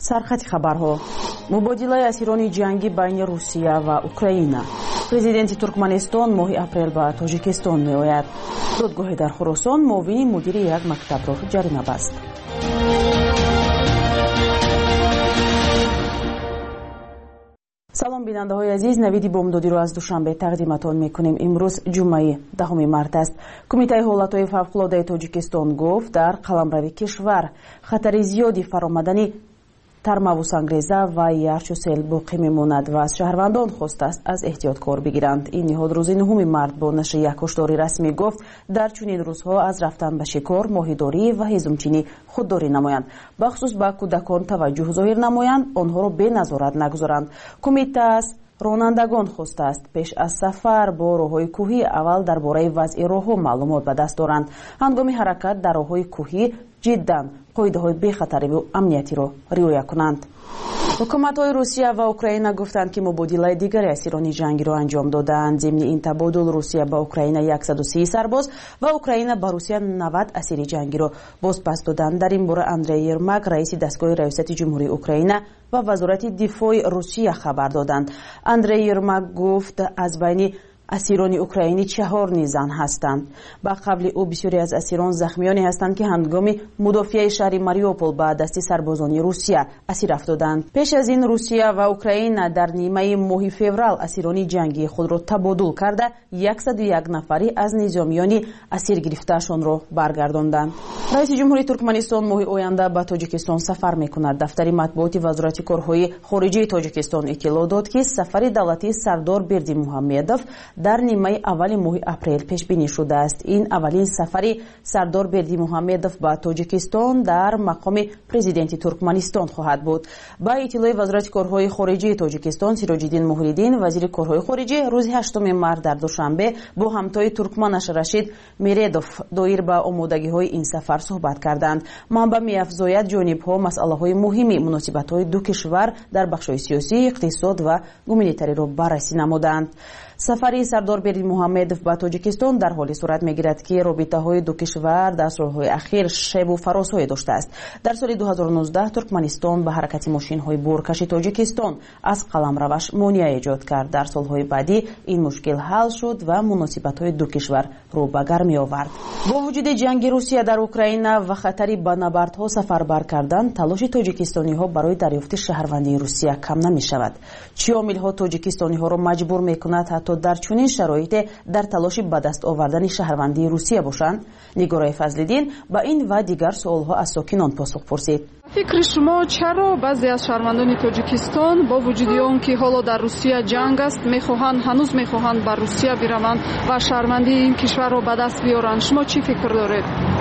сархати хабарҳо. Мубодилаи асирони ҷангӣ байни Русия ва Украина. Президенти Туркманистон моҳи апрел ба Тоҷикистон меояд. Додгоҳе дар Хӯросон муовини мудири як мактабро ҷарима баст. салом бинандаҳои азиз, навиди бомдодиро аз душанбе тақдиматон мекунем. имрӯз ҷумъаи 10 март аст. Кумитаи ҳолатҳои фавқулоддаи Тоҷикистон гуфт дар қаламрави кишвар хатари зиёди фаромадани тармаву сангреза ва ярчу сел боқӣ мемонад ва аз шаҳрвандон хостааст аз эҳтиёткор бигиранд. ин ниҳод рӯзи 9 март бо нашри як ҳушдори расмӣ гуфт дар чунин рӯзҳо аз рафтан ба шикор, моҳидорӣ ва ҳизмчинӣ худдорӣ намоянд. бахусус ба кӯдакон таваҷҷӯҳ зоҳир намоянд, онҳоро беназорат нагузоранд. Кумита аз ронандагон хостааст пеш аз сафар бо роҳҳои кӯҳӣ аввал дар бораи вазъи роҳҳо маълумот ба даст доранд. ҳангоми ҳаракат дар роҳҳои кӯҳӣ ҷиддан қоидаҳои бехатариву амниятиро риоя кунанд. ҳукуматҳои Русия ва Украина гуфтанд ки мубодилаи дигари асирони ҷангиро анҷом доданд. зимни ин табодул Русия ба Украина 130 сарбоз ва Украина ба Русия 90 асири ҷангиро бозпас доданд. дар ин бора Андрей Ермак, раиси дастгоҳи раёсати ҷумҳурии Украина ва вазорати дифои Русия хабар доданд. Андрей Ермак гуфт аз байни асирони украинӣ 4 низан ҳастанд. ба қавли ӯ бисёре аз асирон захмиёне ҳастанд ки ҳангоми мудофиаи шаҳри Мариупол ба дасти сарбозони Русия асир афтоданд. пеш аз ин Русия ва Украина дар нимаи моҳи феврал асирони ҷангии худро табодул карда 101 нафари аз низомиёни асир гирифтаашонро баргардонданд. раиси ҷумҳурии Туркманистон моҳи оянда ба Тоҷикистон сафар мекунад. дафтари матбуоти вазорати корҳои хориҷии Тоҷикистон иттилоъ дод ки сафари давлатии Сардор Бердимуҳаммедов дар нимаи аввали моҳи апрел пешбинӣ шудааст. ин аввалин сафари Сардор Бердимуҳаммедов ба Тоҷикистон дар мақоми президенти Туркманистон хоҳад буд. ба иттилои вазорати корҳои хориҷии Тоҷикистон, Сироҷиддин Муҳриддин, вазири корҳои хориҷӣ, рӯзи 8 март дар душанбе бо ҳамтои туркманаш Рашид Мередов доир ба омодагиҳои ин сафар суҳбат карданд. манба меафзояд ҷонибҳо масъалаҳои муҳими муносибатҳои ду кишвар дар бахшҳои сиёсӣ, иқтисод ва гуманитариро баррасӣ намуданд. сафари Сардор Бердимуҳаммедов ба Тоҷикистон дар ҳоле сурат мегирад ки робитаҳои ду кишвар дар солҳои ахир шебу фаросҳое доштааст. дар соли 2019 Туркманистон ба ҳаракати мошинҳои боркаши Тоҷикистон аз қаламраваш монеа эҷод кард. дар солҳои баъдӣ ин мушкил ҳал шуд ва муносибатҳои ду кишвар рӯ ба гармӣ овард. бо вуҷуди ҷанги Русия дар Украина ва хатари ба набардҳо сафарбар кардан, талоши тоҷикистониҳо барои дарёфти шаҳрвандии Русия кам намешавад. чӣ омилҳо тоҷикистониҳоро маҷбур мекунад ҳатто дар чунин шароите дар талоши ба даст овардани шаҳрвандии Русия бошанд? Нигораи Фазлиддин ба ин ва дигар суолҳо аз сокинон посух пурсид. фикри шумо чаро баъзе аз шаҳрвандони Тоҷикистон бо вуҷуди он ки ҳоло дар Русия ҷанг аст, ҳанӯз мехоҳанд ба Русия бираванд ва шаҳрвандии ин кишварро ба даст биёранд? шумо чӣ фикр доред?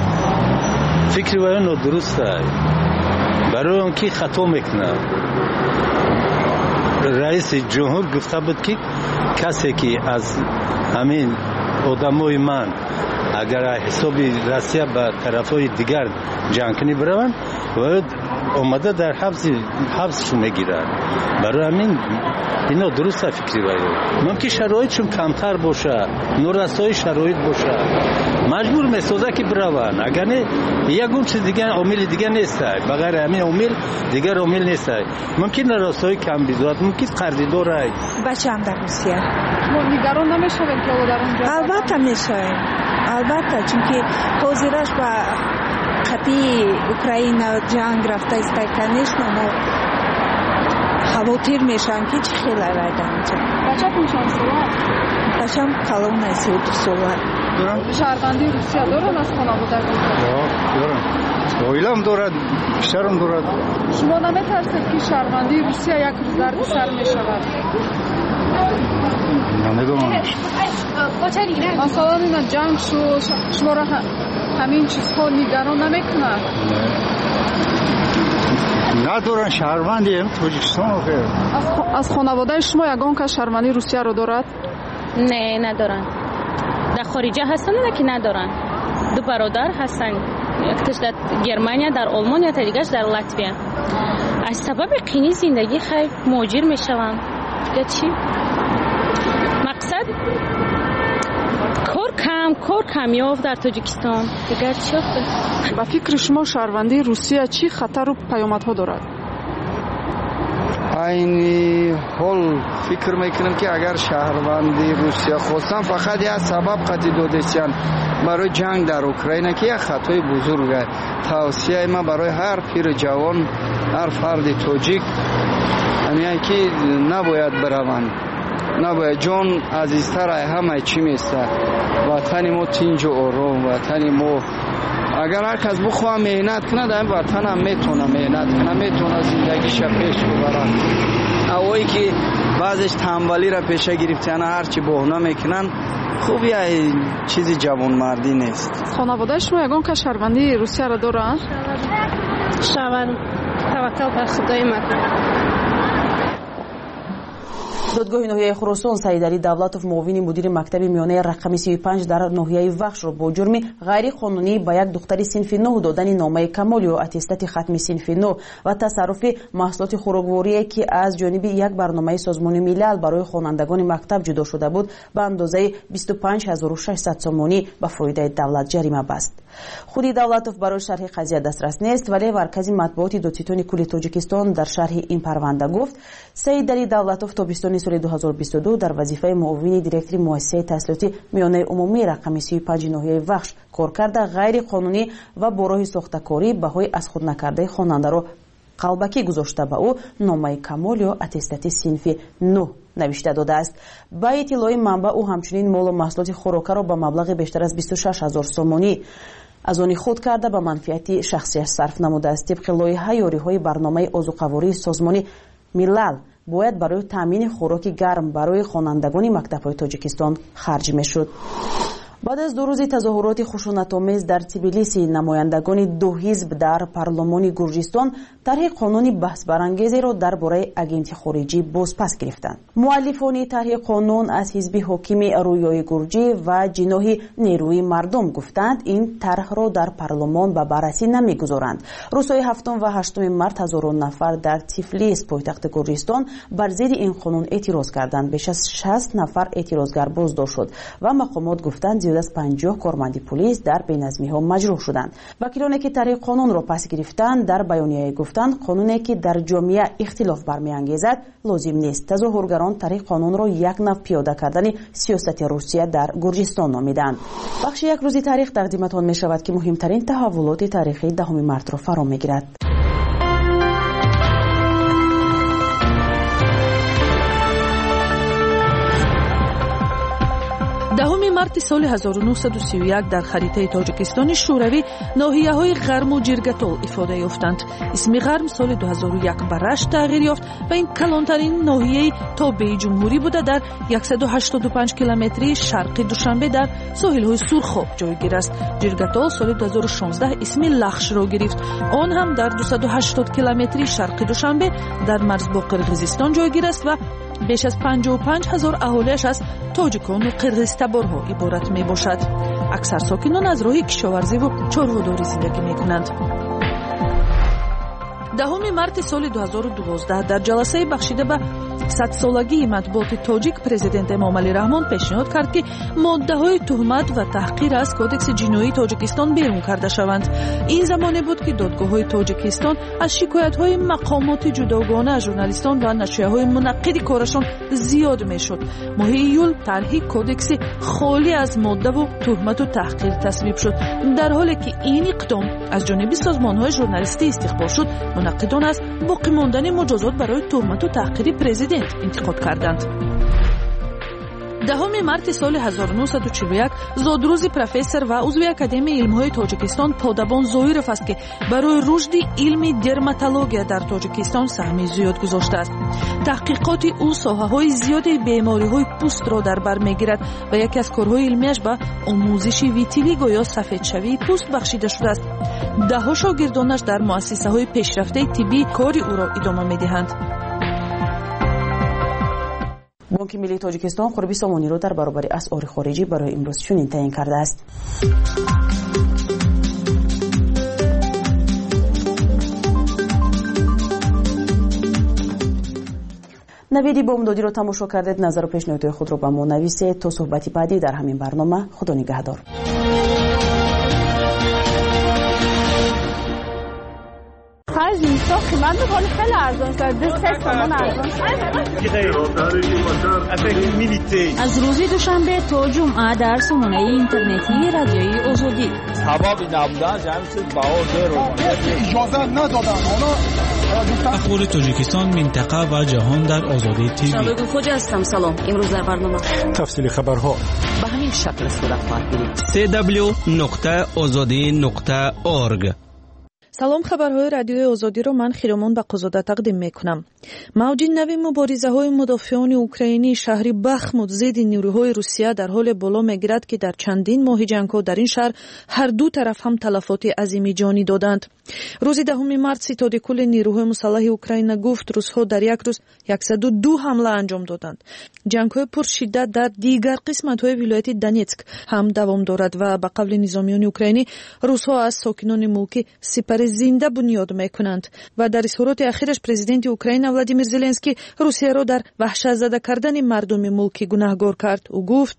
фикри вай нодуруст аст. барои он ки хато мекунад. раиси ҷумҳур гуфта буд ки касе ки аз ҳамин одамои ман агар ҳисоби Россия ба тарафҳои дигар ҷангкунӣ бираванд, бояд омада дар ҳабсшон мегирад. барои ҳамин ино дуруста фикри вай. мумкин шароит чун камтар боша, норасои шароит боша, маҷбур месозад ки бираванд. агар не ягон чиз дигар, омили дигар нест. ба ғайри ҳамин омил дигар омил нест. мумкин норасои камбизоат, мумкин қарзидор аст. бачаам дар Русия. мо нигарон намешавем ки ҳоло дар онҷо? албатта мешавем, албатта, чунки ҳозираш ба қатъи Украина ҷанг рафта истай, конечно мо хавотир мешавем ки чӣ хела райда онҷо. бачатон чанд сола аст? бачаам калона 32 сола. шаҳрвандии Русия дорад аз хонаводагон? дорам. оилам дорад, пишарам дорад. шумо наметарсед ки шаҳрвандии Русия як рӯз дарди сар мешавад? намедонам. масалан ина ҷанг шуд, шуморо ҳамин чизҳо нигарон намекунад? надоран шаҳрвандием Тоҷикистон. аз хонаводаи шумо ягон кас шаҳрвандии Русияро дорад? не надоран. дар хориҷа ҳастанд, ки надоран. ду бародар ҳастанд, якташ дар Германия, дар Олмония, дигаш дар Латвия. аз сабаби қини зиндагӣ хай муҳоҷир мешавам. ё чӣ? мақсад кор камёб дар Тоҷикистон. дигар чӣ? ба фикри шумо шаҳрвандии Русия чӣ хатару паёмадҳо дорад? айни ҳол фикр мекунем ки агар шаҳрванди русия хостан фақат як сабаб қати додестиян барои ҷанг дар Украина ки як хатои бузург аст. тавсияи ман барои ҳар пири ҷавон, ҳар фарди тоҷик ҳамин ки набояд бираванд, набояд. ҷон азизтар аз ҳамаи чӣ места. ватани мо тинҷу ором, ватани мо агар ҳар кас бихоҳад меҳнат кунад, ин ватан ҳам метавонад меҳнат кунад, метавонад зиндагиша пеш бубарад. авое ки баъзеш танбалиро пеша гирифтиана ҳарчи боҳна мекунанд, хуб як чизи ҷавонмардӣ нест. хонаводаи шумо ягон кас шаҳрвандии русияро доранд? шавар таваккал бар худои макон. додгоҳи ноҳияи Хуросон Саидали Давлатов муовини мудири мактаби миёнаи рақами 35 дар ноҳияи Вахшро бо ҷурми ғайриқонунӣ ба як духтари синфи 9 додани номаи камол ё аттестати хатми синфи 9 ва тасарруфи маҳсулоти хӯрокворие ки аз ҷониби як барномаи Созмони милал барои хонандагони мактаб ҷудо шуда буд ба андозаи 25600 сомонӣ ба фоидаи давлат ҷарима баст. худи Давлатов барои шарҳи қазия дастрас нест, вале маркази матбуоти Додситони кулли Тоҷикистон дар шарҳи ин парванда гуфт Саидали Давлатов тобистони соли 2022 дар вазифаи муовини директори муассисаи таҳсилоти миёнаи умумии рақами 35 ноҳияи Вахш кор карда ғайриқонунӣ ва бо роҳи сохтакорӣ баҳои аз худ накардаи хонандаро қалбакӣ гузошта ба ӯ номаи камол ё аттестати синфи 9 навишта додааст. ба иттилои манбаъ ӯ ҳамчунин молу маҳсулоти хӯрокаро ба маблағи бештар аз 26000 сомонӣ аз они худ карда ба манфиати шахсияш сарф намудааст. тибқи лоиҳа ёриҳои барномаи озуқавории Созмони милал бояд барои таъмини хӯроки гарм барои хонандагони мактабҳои Тоҷикистон харҷ мешуд. баъд аз 2 рӯзи тазоҳуроти хушунатомез дар Тбилиси, намояндагони ду ҳизб дар парлумони Гурҷистон тарҳи қонуни баҳсбарангезеро дар бораи агенти хориҷӣ бозпас гирифтанд. муаллифони тарҳи қонун аз ҳизби ҳокими Рӯёи Гурҷӣ ва ҷиноҳи нерӯи мардум гуфтанд ин тарҳро дар парлумон ба баррасӣ намегузоранд. рӯзҳои 7 ва 8 март ҳазорон нафар дар Тифлис, пойтахти Гурҷистон, бар зидди ин қонун эътироз карданд. беш аз 60 нафар эътирозгар боздошт шуд ва мақомот гуфтанд зиёда аз 50 корманди пулис дар беназмиҳо маҷрӯҳ шуданд. вакилоне ки тарҳи қонунро пас гирифтанд дар баёнияе гуфтанд қонуне ки дар ҷомеа ихтилоф бармеангезад лозим нест. тазоҳургарон тарҳи қонунро як нав пиёда кардани сиёсати Русия дар Гурҷистон номиданд. бахши як рӯзи таърих тақдиматон мешавад ки муҳимтарин таҳаввулоти таърихии 10 мартро фаро мегирад. 10 марти соли 1931 дар харитаи Тоҷикистони шӯравӣ ноҳияҳои Ғарму Ҷиргатол ифода ёфтанд. исми Ғарм соли 2001 ба Рашт тағйир ёфт ва ин калонтарин ноҳияи тобеи ҷумҳурӣ буда дар 185 километри шарқи Душанбе дар соҳилҳои Сурхоб ҷойгир аст. Ҷиргатол соли 2016 исми Лахшро гирифт. он ҳам дар 280 километри шарқи Душанбе дар марз бо Қирғизистон ҷойгир аст ва беш аз 55 000 аҳолиаш аз тоҷикону қирғизтаборҳо иборат мебошад. аксар сокинон аз роҳи кишоварзиву чорводорӣ зиндагӣ мекунанд. 10 марти соли 2012 дар ҷаласаи бахшида ба 100-солагии матбуоти тоҷик президент Эмомалӣ Раҳмон пешниҳод кард ки моддаҳои туҳмат ва таҳқир аз кодекси ҷиноии Тоҷикистон берун карда шаванд. ин замоне буд ки додгоҳҳои Тоҷикистон аз шикоятҳои мақомоти ҷудогона аз журналистон ва нашрияҳои мунаққиди корашон зиёд мешуд. моҳи июл тарҳи кодекси холӣ аз моддаву туҳмату таҳқир тасвиб шуд. дар ҳоле ки ин иқдом аз ҷониби созмонҳои журналистӣ истиқбол шуд, мунаққидон аз боқӣ мондани муҷозот барои туҳмату таҳқири президент интиқод карданд. 10 марти соли 1941 зодрӯзи профессор ва узви Академияи илмҳои Тоҷикистон Подабон Зоиров аст ки барои рушди илми дерматология дар Тоҷикистон саҳми зиёд гузоштааст. таҳқиқоти ӯ соҳаҳои зиёди бемориҳои пӯстро дар бар мегирад ва яке аз корҳои илмияш ба омӯзиши витилиго ё сафедшавии пӯст бахшида шудааст. даҳҳо шогирдонаш дар муассисаҳои пешрафтаи тиббӣ кори ӯро идома медиҳанд. бонки миллии Тоҷикистон қурби сомониро дар баробари асъори хориҷӣ барои имрӯз чунин таъин кардааст. наведи бомдодиро тамошо кардед. назару пешниҳодҳои худро ба мо нависед. то суҳбати баъдӣ дар ҳамин барнома. худо нигаҳдор. از نیسا قیمت میکنه خیلی ارزان شده 3 تومن ارزان شده. از روز دوشنبه تا جمعه در سامانه اینترنتی رادیوی آزادی. حبابی نبودن جمعی شد باور رو اجازه ندادن. اخبار تاجیکستان، منطقه و جهان در آزادی تیوی. شبکه خوج هستم. سلام. امروز در برنامه تفصیل خبرها به همین شکل صورت خواهد گرفت. www.azadi.org. سلام، خبرهای رادیوی آزادی رو من خیرمان بقازاده تقدیم میکنم. موج نوی مبارزه‌های مدافعان اوکراینی شهری بخموت ضد نیروهای روسیه در حال بالا میگیرد که در چندین ماه جنگ‌ها در این شهر هر دو طرف هم تلفات عظیمی جانی دادند. روز 10 مارس ستاد کل نیروهای مسلح اوکراین گفت روس‌ها در یک روز 102 حمله انجام دادند. جنگ‌های پرشدت در دیگر قسمت‌های ولایت دونتسک هم دوام دارد و به قول نظامیان اوکراینی روس‌ها از ساکنان ملکی سپر زنده بنیاد میکنند و در اظهارات اخیرش پرزیدنت اوکراین ولادیمیر زلنسکی روسیه را در وحشت زده کردن مردم ملکی گناهکار کرد. او گفت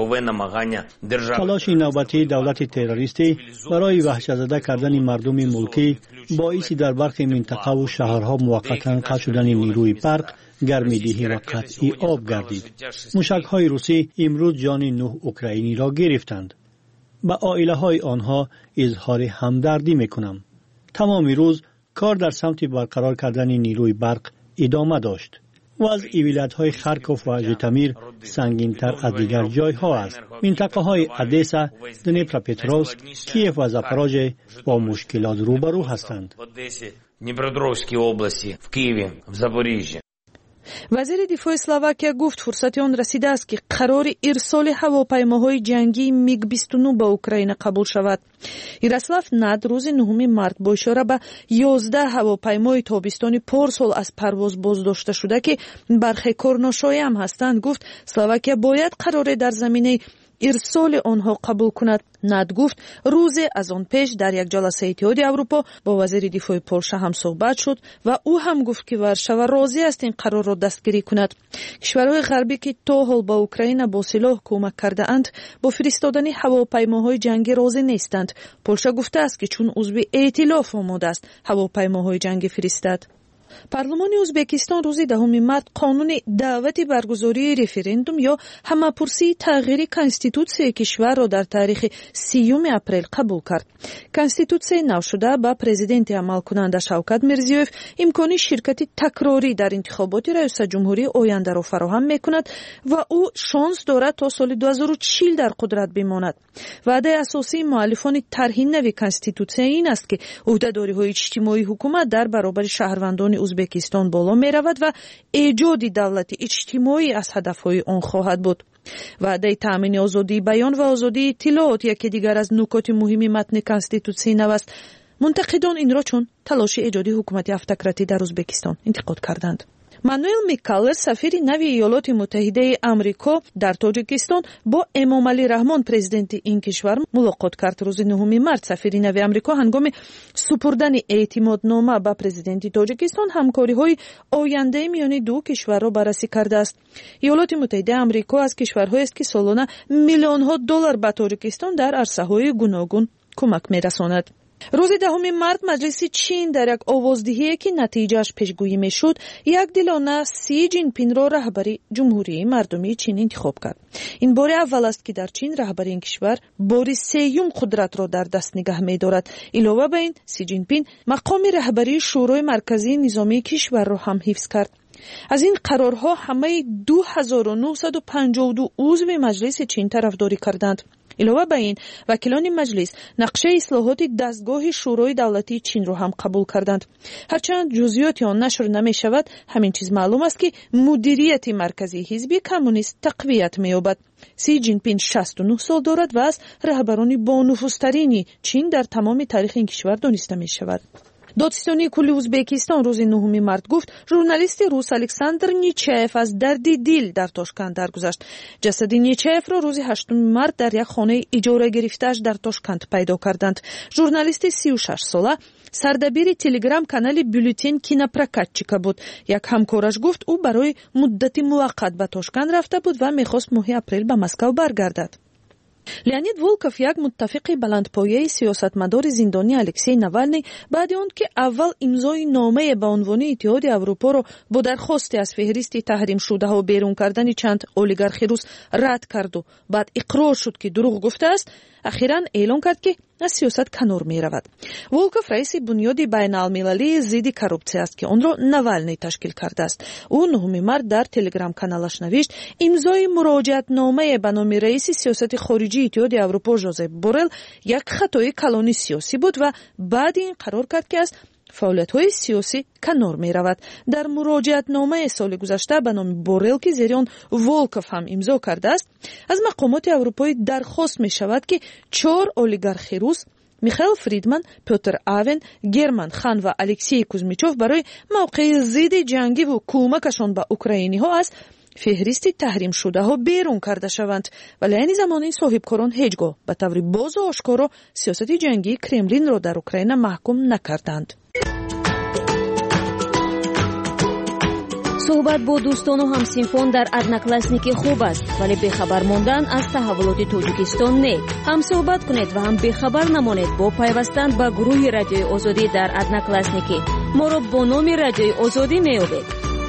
تلاش نوبتی دولت تروریستی برای وحشت زده کردن مردم ملکی باعث در برخی منطقه و شهرها موقتا قطع شدن نیروی برق، گرمایدهی و قطعی آب گردید. موشک‌های روسی امروز جان 9 اوکراینی را گرفتند. به عائله‌های آنها اظهار همدردی می‌کنم. تمام روز کار در سمت برقرار کردن نیروی برق ادامه داشت. وضع ولایت‌های خارکوف و ژیتامیر سنگین‌تر از دیگر جای‌ها است. منطقه‌های ادسا، دنیپروپترووسک، کیف و زاپاروژه با مشکلات روبرو هستند. وزیر دفاع اسلواکیا گفت فرصت آن رسیده است که قرار ارسال هواپیماهای جنگی میگ 29 به اوکراین قبول شود. یاروسلاو ناد روز 9 مارس با اشاره به 11 هواپیمای تابستانی پارسال از پرواز بازداشته شده که برخی کار ناشایع هستند گفت اسلواکیا باید قرار در زمینه ارسال آنها قبول کند. ناد گفت روز از آن پیش در یک جلسه اتحادیه اروپا با وزیر دفاع پولشا هم صحبت شد و او هم گفت که ورشاوا راضی است این قرار را دستگیری کند. کشورهای غربی که تا حال با اوکراین با سلاح کمک کرده اند با فرستادن هواپیماهای جنگی راضی نیستند. پولشا گفته است که چون عضو ائتلاف آماده است هواپیماهای جنگی فرستد. پارلمان ازبکستان روز 10 مارس قانون دعوت برگزاری رفراندوم یا همه‌پرسی تغییر کانستیتوسیای کشور را در تاریخ 30 اپریل قبول کرد. کانستیتوسیای نو شده با پرزیدنت عمل کننده شوکت میرزیوف امکان شرکت تکراری در انتخابات رئیس جمهوری آینده را فراهم میکند و او شانس دارد تا سال 2040 در قدرت بماند. وعده اساسی مؤلفان طرح نوی کانستیتوسیای این است که عهده‌داری‌های اجتماعی حکومت در برابر شهروندان ازبکستان بالا می رود و ایجاد دولت اجتماعی از هدفهای آن خواهد بود. وعده تامین آزادی بیان و آزادی اطلاعات یکی دیگر از نکات مهم متن کانستیتوسیای نو است. منتقدان این را چون تلاش ایجاد حکومت افتokraتی در ازبکستان انتقاد کردند. مانوئل میکالر سفیر نوی ایالات متحده آمریکا در تاجیکستان با امامعلی رحمان پرزیدنت این کشور ملاقات کرد. روز 9 مارس سفیر نوی آمریکا هنگام سپردن اعتمادنامه به پرزیدنت تاجیکستان همکاری‌های آینده میان دو کشور را بررسی کرده است. ایالات متحده آمریکا از کشورهایی است که سالانه میلیون‌ها دلار به تاجیکستان در عرصه‌های گوناگون کمک می‌رساند. روز 10 مارس مجلس چین در یک آوازدهی که نتیجهش پیشگویی میشد یک دلانه سی جین پین را رهبری جمهوری مردمی چین انتخاب کرد. این بار اول است که در چین رهبری این کشور بار سیوم قدرت را در دست نگه می‌دارد. علاوه بر این سی جین پین مقام رهبری شورای مرکزی نظامی کشور را هم حفظ کرد. از این قرارها همه 2952 عضو مجلس چین طرفداری کردند. علاوه بر این وکیلان مجلس نقشه اصلاحات دستگاه شورای دولتی چین را هم قبول کردند. هرچند جزئیات آن نشر نمی شود، همین چیز معلوم است که مدیریت مرکزی حزب کمونیست تقویت می‌یابد. سی جین پین 69 سال دارد و از رهبران با نفوذترین چین در تمام تاریخ این کشور دانسته می شود. دادستانی کل ازبکستان روز 9 مارس گفت ژورنالیست روس الکساندر نیچایف از درد دل در تاشکند درگذشت. جسد نیچایف را روز 8 مارس در یک خانه اجاره گرفته‌اش در تاشکند پیدا کردند. ژورنالیست 36 ساله سردبیر تلگرام کانال بولتن کیناپرکاتچیکا بود. یک همکارش گفت او برای مدت موقت به تاشکند رفته بود و می‌خواست ماه اپریل به مسکو برگردد. леонид волков як муттафиқи баландпояи сиёсатмадори зиндонӣ алексей навалний баъди он ки аввал имзои номае ба унвони иттиҳоди аврупоро бо дархосте аз феҳристи таҳримшудаҳо берун кардани чанд олигархи рус рад карду баъд иқрор шуд ки дурӯғ гуфтааст, ахиран эълон кард ки аз сиёсат канор меравад. волков раиси бунёди байналмилалии зидди коррупсия аст ки онро навалний ташкил кардааст. ӯ 9 март дар телеграм-каналаш навишт: имзои муроҷиатномае ба номи раиси сиёсати хориҷии иттиҳоди аврупо Жозеп Борел як хатои калони сиёсӣ буд ва баъди ин қарор кард ки аз фаъолиятҳои сиёсӣ канор меравад. дар муроҷиатномаи соли гузашта ба номи Борел ки зери он волков ҳам имзо кардааст, аз мақомоти аврупоӣ дархост мешавад ки 4 олигархи рус Михаил Фридман, Петр Авен, Герман Хан ва Алексей Кузмичев барои мавқеи зидди ҷангиву кӯмакашон ба украиниҳо аз феҳристи таҳримшудаҳо берун карда шаванд, вале айни замон ин соҳибкорон ҳеҷ гоҳ ба таври бозу ошкоро сиёсати ҷангии Кремлинро дар Украина маҳкум накарданд. суҳбат бо дӯстону ҳамсинфон дар одноклассники хуб аст, вале бехабар мондан аз таҳаввулоти Тоҷикистон не. ҳам суҳбат кунед ва ҳам бехабар намонед бо пайвастан ба гурӯҳи Радиои Озодӣ дар одноклассники. моро бо номи Радиои Озодӣ меёбед.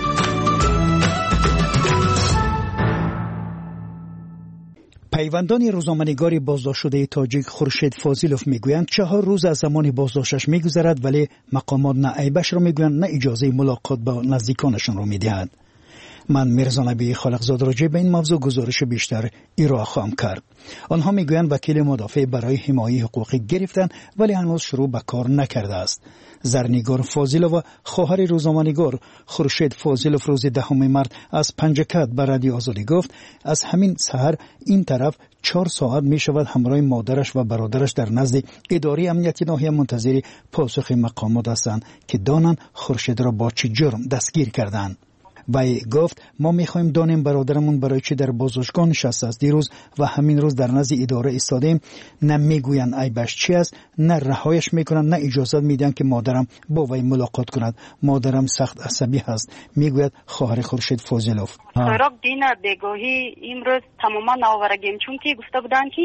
пайвандони рӯзноманигори боздоштшудаи тоҷик Хуршед Фозилов мегӯянд 4 рӯз аз замони боздошташ мегузарад, вале мақомот на айбашро мегӯянд, на иҷозаи мулоқот ба наздиконашонро медиҳад. ман Мирзо Набии Холиқзод роҷеъ ба ин мавзӯъ гузориши бештар ироа хоҳам кард. онҳо мегӯянд вакили мудофиъ барои ҳимояи ҳуқуқӣ гирифтанд, вале ҳанӯз шурӯъ ба кор накардааст. зарнигор Фозилова хоҳари рӯзноманигор Хуршед Фозилов рӯзи 10 март аз Панҷакат ба Радиои Озодӣ гуфт: аз ҳамин саҳар ин тараф 4 соат мешавад ҳамроҳи модараш ва бародараш дар назди идораи амнияти ноҳия мунтазири посухи мақомот ҳастанд ки донанд Хуршедро бо чӣ ҷурм дастгир карданд. вай гуфт: мо мехоҳем донем бародарамон барои чӣ дар боздоштгоҳ нишастааст дирӯз ва ҳамин рӯз дар назди идора истодаем. на мегӯянд айбаш чӣ аст, на раҳояш мекунанд, на иҷозат медиҳанд ки модарам бо вай мулоқот кунад. модарам сахт асабӣ ҳаст, мегӯяд хоҳари Хуршед Фозилов. хӯрок дина бегоҳӣ имрӯз тамоман наоварагем, чунки гуфта буданд ки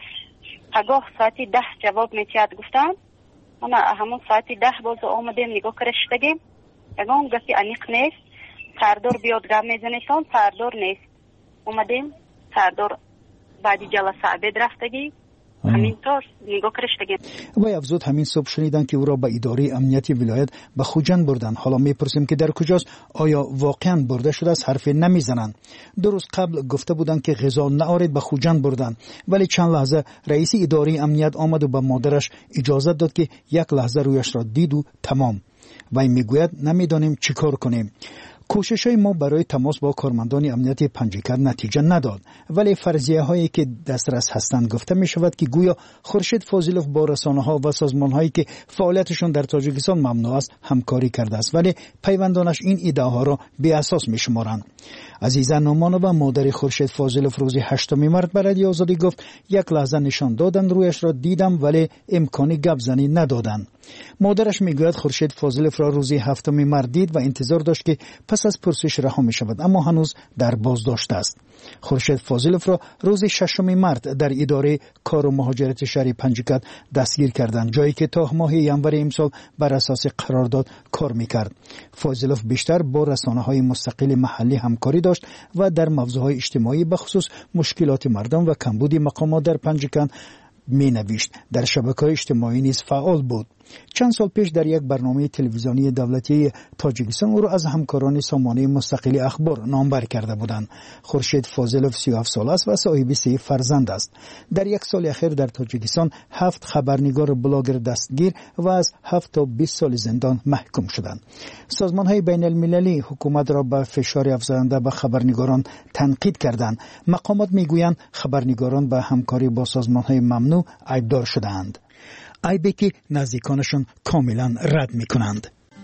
пагоҳ соати 10 ҷавоб метиҳад гуфтанд. мана ҳамон соати 10 боз омадем нигоҳ кара шидагем. ягон гафи аниқ нест. сардор биёд гап мезанестон, сардор нест. омадем, сардор баъди ҷаласа абед рафтагӣ. ҳамин тор нигоҳ киштагем. вай афзуд: ҳамин субҳ шуниданд ки ӯро ба идораи амнияти вилоят ба Хуҷанд бурданд. ҳоло мепурсем ки дар куҷост? оё воқеан бурда шудааст? ҳарфе намезананд. 2 рӯз қабл гуфта буданд ки ғизо наоред, ба Хуҷанд бурданд, вале чанд лаҳза раиси идораи амният омаду ба модараш иҷозат дод ки як лаҳза рӯяшро диду тамом. вай мегӯяд: намедонем чӣ кор кунем. кӯшишҳои мо барои тамос бо кормандони амнияти Панҷикат натиҷа надод, вале фарзияҳое ки дастрас ҳастанд гуфта мешавад ки гӯё Хуршед Фозилов бо расонаҳо ва созмонҳое ки фаъолияташон дар Тоҷикистон мамнӯъ аст ҳамкорӣ кардааст, вале пайвандонаш ин иддаоҳоро беасос мешуморанд. азиза Номонова, модари Хуршед Фозилов, рӯзи 8 март ба Радиои Озодӣ гуфт: як лаҳза нишон доданд, рӯяшро дидам, вале имкони гапзанӣ надоданд. модараш мегӯяд Хуршед Фозиловро рӯзи 7 март дид ва интизор дошт ки пас аз пурсиш раҳо мешавад, аммо ҳанӯз дар боздошт аст. Хуршед Фозиловро рӯзи 6 март дар идораи кору муҳоҷирати шаҳри Панҷикат дастгир карданд, ҷое ки то моҳи январи имсол бар асоси қарордод кор мекард. Фозилов бештар бо расонаҳои мустақили маҳаллӣ ҳамкорӣ дошт ва дар мавзӯъҳои иҷтимоӣ бахусус мушкилоти мардум ва камбуди мақомот дар Панҷикат менавишт. дар шабакаҳои иҷтимоӣ низ фаъол буд. чанд сол пеш дар як барномаи телевизионии давлатии Тоҷикистон ӯро аз ҳамкорони сомонаи мустақили ахбор номбар карда буданд. Хуршед Фозилов 37 сол аст ва соҳиби 3 фарзанд аст. дар як соли ахир дар Тоҷикистон 7 хабарнигор блогер дастгир ва аз 7 то 20 соли зиндон маҳкум шуданд. созмонҳои байналмилалӣ ҳукуматро ба фишори афзоянда ба хабарнигорон танқид карданд. мақомот мегӯянд хабарнигорон ба ҳамкорӣ бо созмонҳои мамнӯъ айбдор шудаанд. айбе ки наздиконашон комилан рад мекунанд.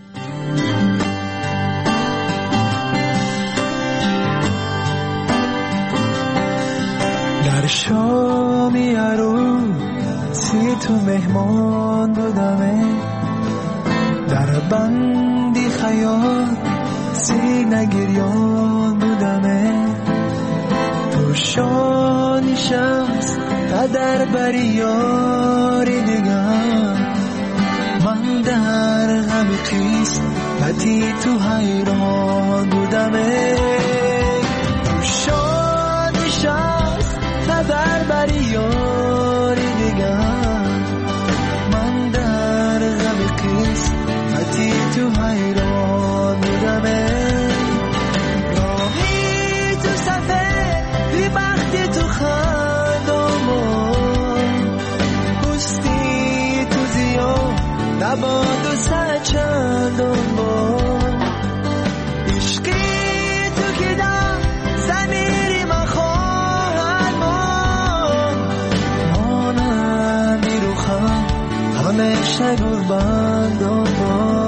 در شامی عروسی تو مهمان بودمه، در بندی خیال سینه گریان بودمه، تو شانی شمس قدر بر یاری دیگر من در غم قسمتی تو حیران بودم شادش از قدر بر یاری دیگر من در غم قسمتی تو حیران بودم راهی تو سفر بی بختی تو نباد و سچندان با عشقی تو که در زمیری من خواهد مانمی رو خواهم همیشه گربندان با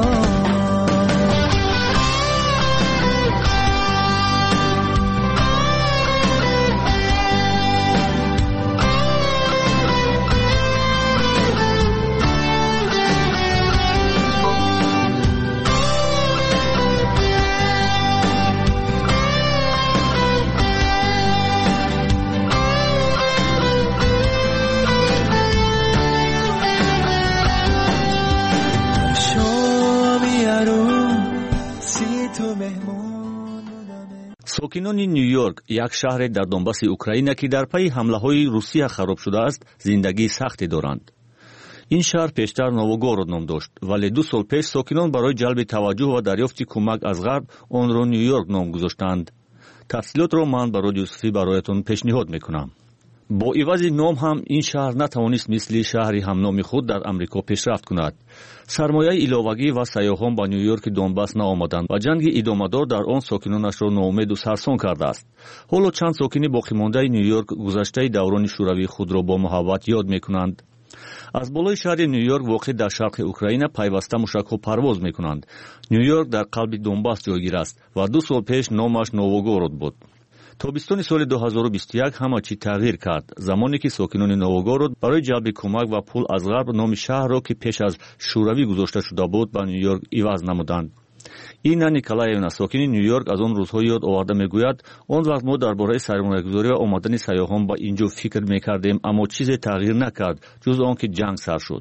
ساکنان نیویورک یک شهر در دونباس اوکراین که در پی حمله‌های روسیه خراب شده است زندگی سختی دارند. این شهر پیشتر نووگورод نام داشت ولی 2 سال پیش ساکنان برای جلب توجه و دریافت کمک از غرب آن را نیویورک نام گذاشتند. تفصیلات را من برای یوسفی برایتان پیشنهاد میکنم. با عوض نام هم این شهر نتوانست مثل شهری همنام خود در امریکا پیشرفت کند. سرمایه علاوگی و سیاحان با نیویورک دونباس نآمدند و جنگ ادامه‌دار در آن ساکنانش را ناامید و سرسان کرده است. حالا چند ساکن باقی مانده نیویورک گذشته دوران شوروی خود را با محبت یاد میکنند. از بالای شهر نیویورک واقع در شرق اوکراین پیوسته موشک‌ها پرواز میکنند. نیویورک در قلب دونباس جایگیر است و 2 سال پیش نامش نووگورод بود. تابستان سال 2021 همه چی تغییر کرد زمانی که ساکنان نووگورод برای جلب کمک و پول از غرب نام شهر را که پیش از شوروی گذاشته شده بود به نیویورک عوض نمودند. اینا نیکولایونا ساکن نیویورک از آن روزها یاد آورده میگوید آن وقت ما درباره سرمایه‌گذاری و آمدن سیاحان با اینجا فکر میکردیم اما چیزی تغییر نکرد جز آنکه جنگ سر شد.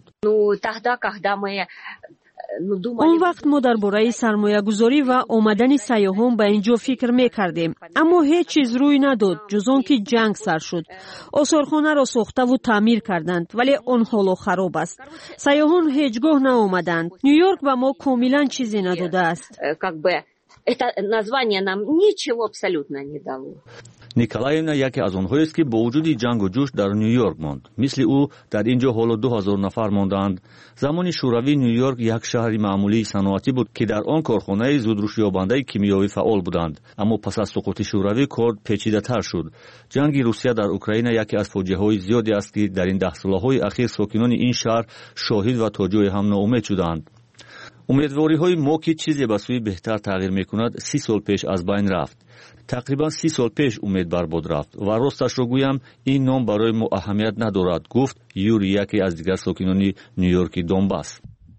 اون وقت ما درباره سرمایه گذاری و آمدن سیاحان به اینجا فکر میکردیم اما هیچ چیز روی نداد جز آنکه جنگ سر شد. آثارخانه را ساخته و تعمیر کردند ولی آن حالا خراب است. سیاحان هیچگاه نآمدند. نیویورک به ما کاملا چیزی نداده است. Это название нам ничего абсолютно не дало. نیکولایونا یکی از آنهایی است که با وجود جنگ و جوش در نیویورک ماند. مثل او در اینجا حالا 2000 نفر ماندند. زمان شوروی نیویورک یک شهر معمولی صنعتی بود که در آن کارخانه زودرشت یابنده کیمیایی فعال بودند. اما پس از سقوط شوروی کار پیچیده‌تر شد. جنگ روسیه در اوکراین یکی از فاجعه‌های زیادی است که در این 10 سال‌های اخیر ساکنان این شهر شاهد و تا جای هم ناامید شدند. امیدواری‌های ما که چیزی به سوی بهتر تغییر می‌کند 30 سال پیش از بین رفت. تقریبا 30 سال پیش امید برباد رفت و راستش رو گویم این نام برای ما اهمیت ندارد گفت یوری یکی از دیگر ساکنان نیویورک دونباس.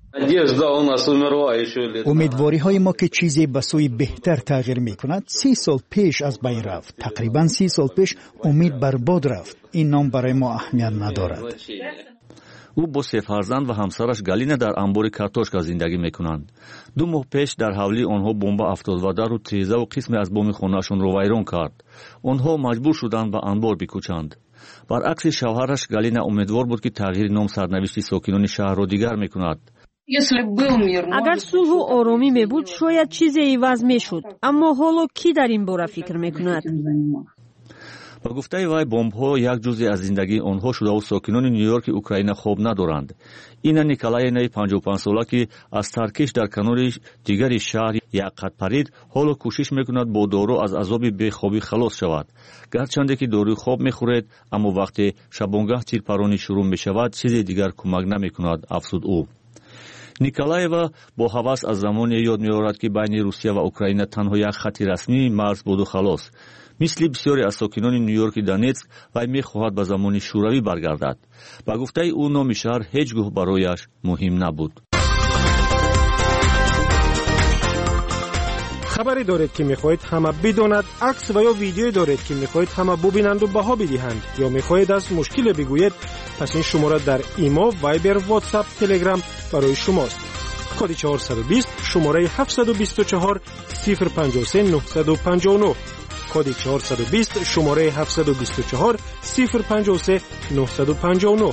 امیدواری های ما که چیزی به سوی بهتر تغییر می‌کند 30 سال پیش از بین رفت. تقریبا 30 سال پیش امید برباد رفت. این نام برای ما اهمیت ندارد. او با 3 فرزند و همسرش گالینا در انبار کارتوشکا زندگی میکنند. 2 ماه پیش در حولی آنها بمب افتاد و در رو تیزه و قسمی از بام خانه‌شان را ویران کرد. آنها مجبور شدند به انبار بکوچند. برعکس شوهرش گالینا امیدوار بود که تغییر نام سرنوشت ساکنان شهر را دیگر میکند. اگر صلح و آرامی می بود شاید چیزی عوض میشد اما حالا کی در این باره فکر میکند؟ با گفته وی بمب‌ها یک جزئی از زندگی آنها شده و ساکنان نیویورک اوکراین خواب ندارند. این نیکولایونا 55 ساله که از ترکش در کنار دیگر شهر یک قد پرید حالا کوشش میکند با دارو از عذاب بیخوابی خلاص شود. گرچند که داروی خواب میخورد اما وقتی شبانگاه تیرپرانی شروع میشود چیزی دیگر کمک نمیکند افسود او. نیکولایوا با هوس از زمانی یاد می‌آورد که بین روسیه و اوکراین تنها یک خط رسمی مرز بود و خلاص. مثل بسیاری از ساکنان نیویورک دونتسک وی می‌خواهد به زمان شوروی برگردد. با گفته او نام شهر هیچگاه برایش مهم نبود. خبری دارید که میخواهید همه بداند، عکس و یا ویدیویی دارید که میخواهید همه ببینند و بها بدهند، یا میخواهید از مشکل بگویید، پس این شماره در ایمو، وایبر، واتساپ، تلگرام برای شماست. کد 420 شماره 724 053 959. کد 420 شماره 724 053 959.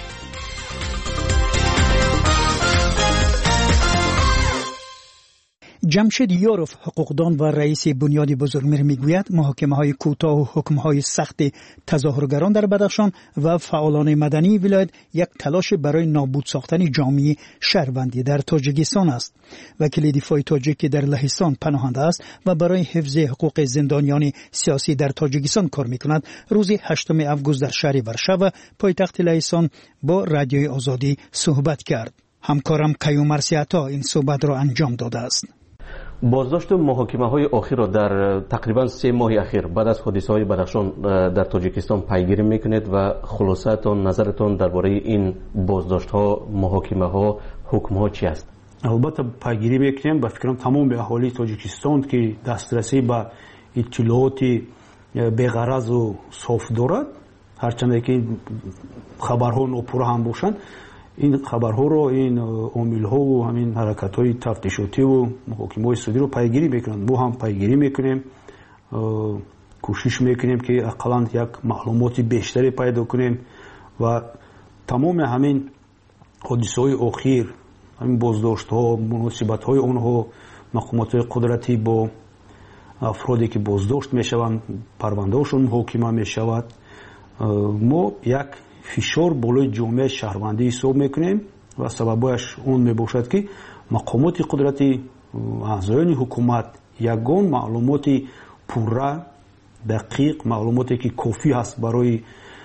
جمشید یوروف، حقوقدان و رئیس بنیاد بزرگمیر میگوید محاکمه‌های کوتاه و حکم‌های سخت تظاهرگران در بدخشان و فعالان مدنی ولایت یک تلاش برای نابود ساختن جامعه شهروندی در تاجیکستان است. وکیل دفاع تاجیک در لهستان پناهنده است و برای حفظ حقوق زندانیان سیاسی در تاجیکستان کار می‌کند. روز 8 آگوست در شهر ورشاو پایتخت لهستان با رادیوی آزادی صحبت کرد. همکارم کیوم مرسیاتا این صحبت را انجام داده است. بازداشت محاکمه‌های اخیر را در تقریبا 3 ماه اخیر بعد از حادثه‌های بدخشان در تاجیکستان پیگیری میکنید و خلاصه‌تان، نظرتان درباره این بازداشت‌ها، محاکمه‌ها، حکم‌ها چی است؟ البته پیگیری میکنیم. با فکرم تمام اهالی تاجیکستان که دسترسی به اطلاعات بی‌غرض و صاف دارد، هرچند که خبرها ناپورا هم باشند، این خبرها رو، این عامل‌ها و همین حرکت‌های تفتیشاتی و محاکمه‌های سودی رو پیگیری میکنند. ما هم پیگیری میکنیم، کوشش میکنیم که اقلاً یک معلومات بیشتری پیدا کنیم و تمام همین حادثه‌های اخیر، همین بازداشت‌ها، مناسبت‌های آنها، مقامات قدرتی با افرادی که بازداشت میشوند، پرونده‌هاشون محاکمه میشود، ما یک فشار بالای جامعه شهروندی حساب میکنیم و سببش اون میباشد که مقامات قدرتی، اعضایان حکومت یگان معلومات پوره، دقیق، معلوماتی که کافی هست برای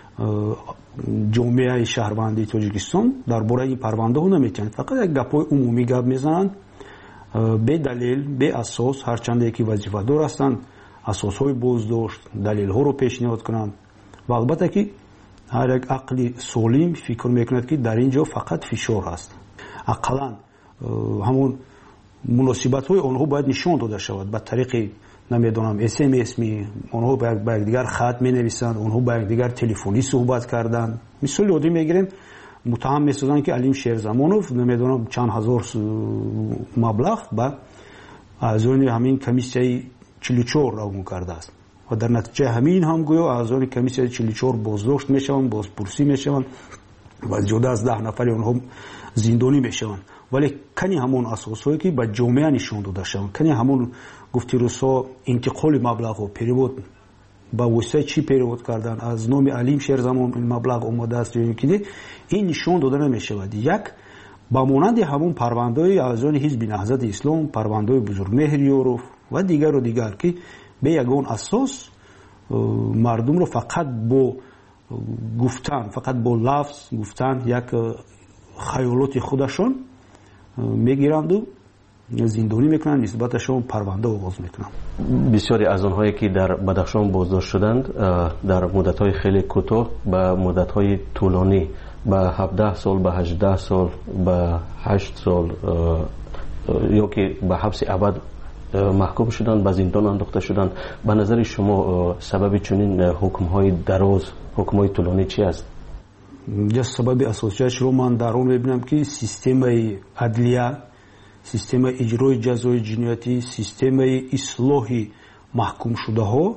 جامعه شهروندی تاجیکستان درباره این پرونده ها نمیتونند. فقط یک گپای عمومی گپ میزنند به دلیل، به اساس، هرچند که وظیفه دار هستند اساس های بازداشت، دلیل ها رو پیشنهاد کنند و البته که هر یک عقل سالم فکر میکند که در اینجا فقط فشار هست. اقلا همون مناسبت های آنها باید نشان داده شود به طریق نمیدونم SMS می، آنها با دیگر خط می نویسند، آنها با دیگر تلفنی صحبت کردند. مثال عادی میگیریم، متهم میسازند که علیم شیرزمانوف نمیدونم چند هزار مبلغ با اعضای همین کمیسیه 44 را کرده است و در نتیجه همین هم گویا اعضای کمیسیه 44 بازداشت میشوند، بازپرسی میشوند و جدا از 10 نفر اونها زندانی میشوند. ولی کنی همون اساسایی که به جامعه نشان داده شوند، کنی همون گفتی روسا انتقال مبلغ و پیرود با واسطه چی پیرود کردن، از نام علیم شیرزمان این مبلغ اومده است یا که این نشان داده نمیشود. یک با مانند همون پرونده‌های اعضای حزب نهضت اسلام، پرونده‌های بزرگمهر یوروف و دیگر و دیگر که به یگان اساس مردم رو فقط با گفتن، فقط با لفظ گفتن یک خیالات خودشون میگیرند و زندانی میکنند، نسبتشون پرونده آغاز میکنند. بسیاری از آنهایی که در بدخشان بازداشت شدند در مدت‌های خیلی کوتاه به مدت‌های طولانی، به 17 سال، به 18 سال، به 8 سال یا که به حبس ابد محکوم شدند، به زندان انداخته شدند. به نظر شما سبب چنین حکم‌های دراز، حکم‌های طولانی چی است؟ یا سبب اساسیش رو من در اون میبینم که سیستم عدلیه، سیستم اجرای جزای جنایتی، سیستم اصلاح محکوم شده ها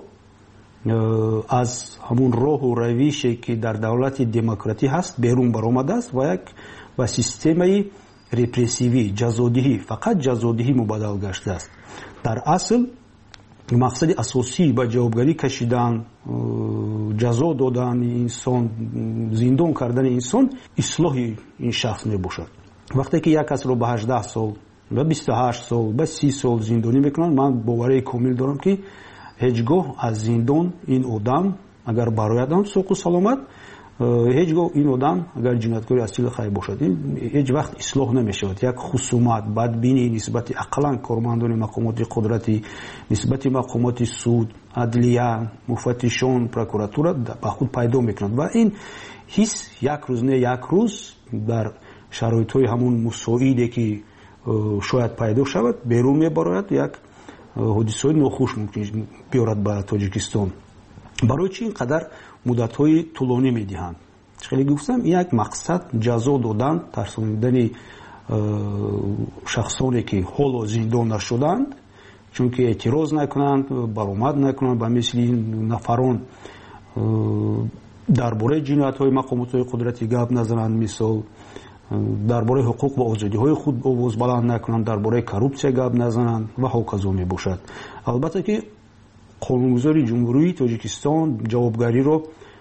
از همون راه و روشی که در دولت دموکراتی هست بیرون برآمده است و یک و سیستم رپرسیوی، جزادهی، فقط جزادهی مبادل گشته است. در اصل مقصد اساسی با جوابگری کشیدن، جزا دادن انسان، زندان کردن انسان، اصلاح این شخص میباشد. وقتی که یک کس رو به 18 سال، به 28 سال، به 30 سال زندانی میکنن، من باوری کامل دارم که هیچگاه از زندان این آدم اگر برایدن سوق و سلامت، هیچگاه این آدم اگر جنایتکاری اصیل خیر باشد هیچ وقت اصلاح نمیشود. یک خصومت، بدبینی نسبت اقلا کارمندان مقامات قدرتی، نسبت مقامات سود، عدلیه، مفتشان، پروکراتوره به خود پیدا میکنند و این حس یک روز نه یک روز در شرایط های همون مساعده که شاید پیدا شود بیرون میبراید، یک ҳодисаҳои нохуш мумкин биёрад ба тоҷикистон. барои чӣ ин қадар муддатҳои тӯлонӣ медиҳанд? хеле гуфтам, ин як мақсад ҷазо додан, тарсонидани шахсоне ки ҳоло зиндон нашуданд, чунки эътироз накунанд, баромад накунанд ба мисли ин нафарон дар бораи ҷиноятҳои мақомотҳои қудратӣ гап назананд, мисол дар бораи ҳуқуқ ва озодиҳои худ овоз баланд накунанд, дар бораи коррупсия гап назананд ва ҳоказо мебошад. албатта ки қонунгузори ҷумҳурии Тоҷикистон ҷавобгариро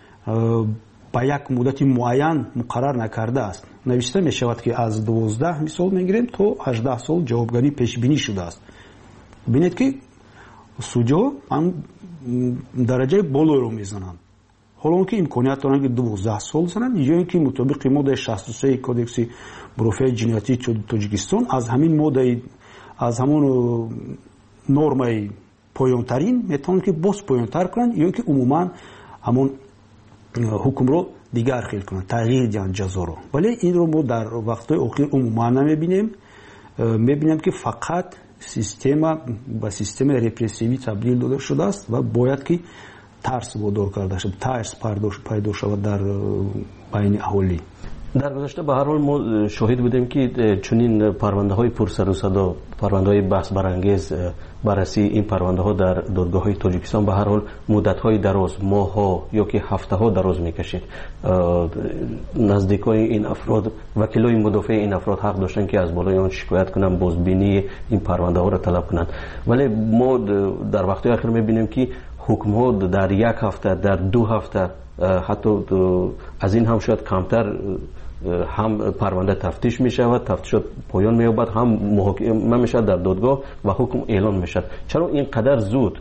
ба як муддати муайян муқаррар накардааст. навишта мешавад ки аз 12 мисол мегирем то 18 сол ҷавобгарӣ пешбинӣ шудааст. бинед ки судиҳо дараҷаи болоеро мезананд. ҳоло ки имконият доранд ки 12 сол зананд, ё ин ки мутобиқи моддаи 63 кодекси мурофиаи ҷиноятии Тоҷикистон аз ҳамин моддаи аз ҳамон нормаи поёнтарин метавонанд ки боз поёнтар кунанд, ё ин ки умуман ҳамон ҳукмро дигар хел кунанд, тағйир диҳанд ҷазоро. вале инро мо дар вақтҳои охир умуман намебинем. мебинем ки фақат система ба системаи репрессивӣ табдил дода шудааст ва бояд ки тарс водор карда шуд, тарс пайдо шавад дар байни аҳолӣ. дар гузашта ба ҳар ҳол мо шоҳид будем ки чунин парвандаҳои пурсару садо, парвандаҳои баҳсбарангез, баррасии ин парвандаҳо дар додгоҳҳои Тоҷикистон ба ҳар ҳол муддатҳои дароз, моҳҳо ё ки ҳафтаҳо дароз мекашид. наздикои ин афрод, вакилои мудофиаи ин афрод ҳақ доштанд ки аз болои он шикоят кунанд, бозбинии ин парвандаҳоро талаб кунанд. вале мо дар вақтҳои ахир мебинем ки ҳукмҳо дар як ҳафта, дар 2 ҳафта, ҳатто аз ин ҳам шояд камтар ҳам парванда тафтиш мешавад, тафтишот поён меёбад, ҳам муҳокима мешавад дар додгоҳ ва ҳукм эълон мешавад. чаро ин қадар зуд?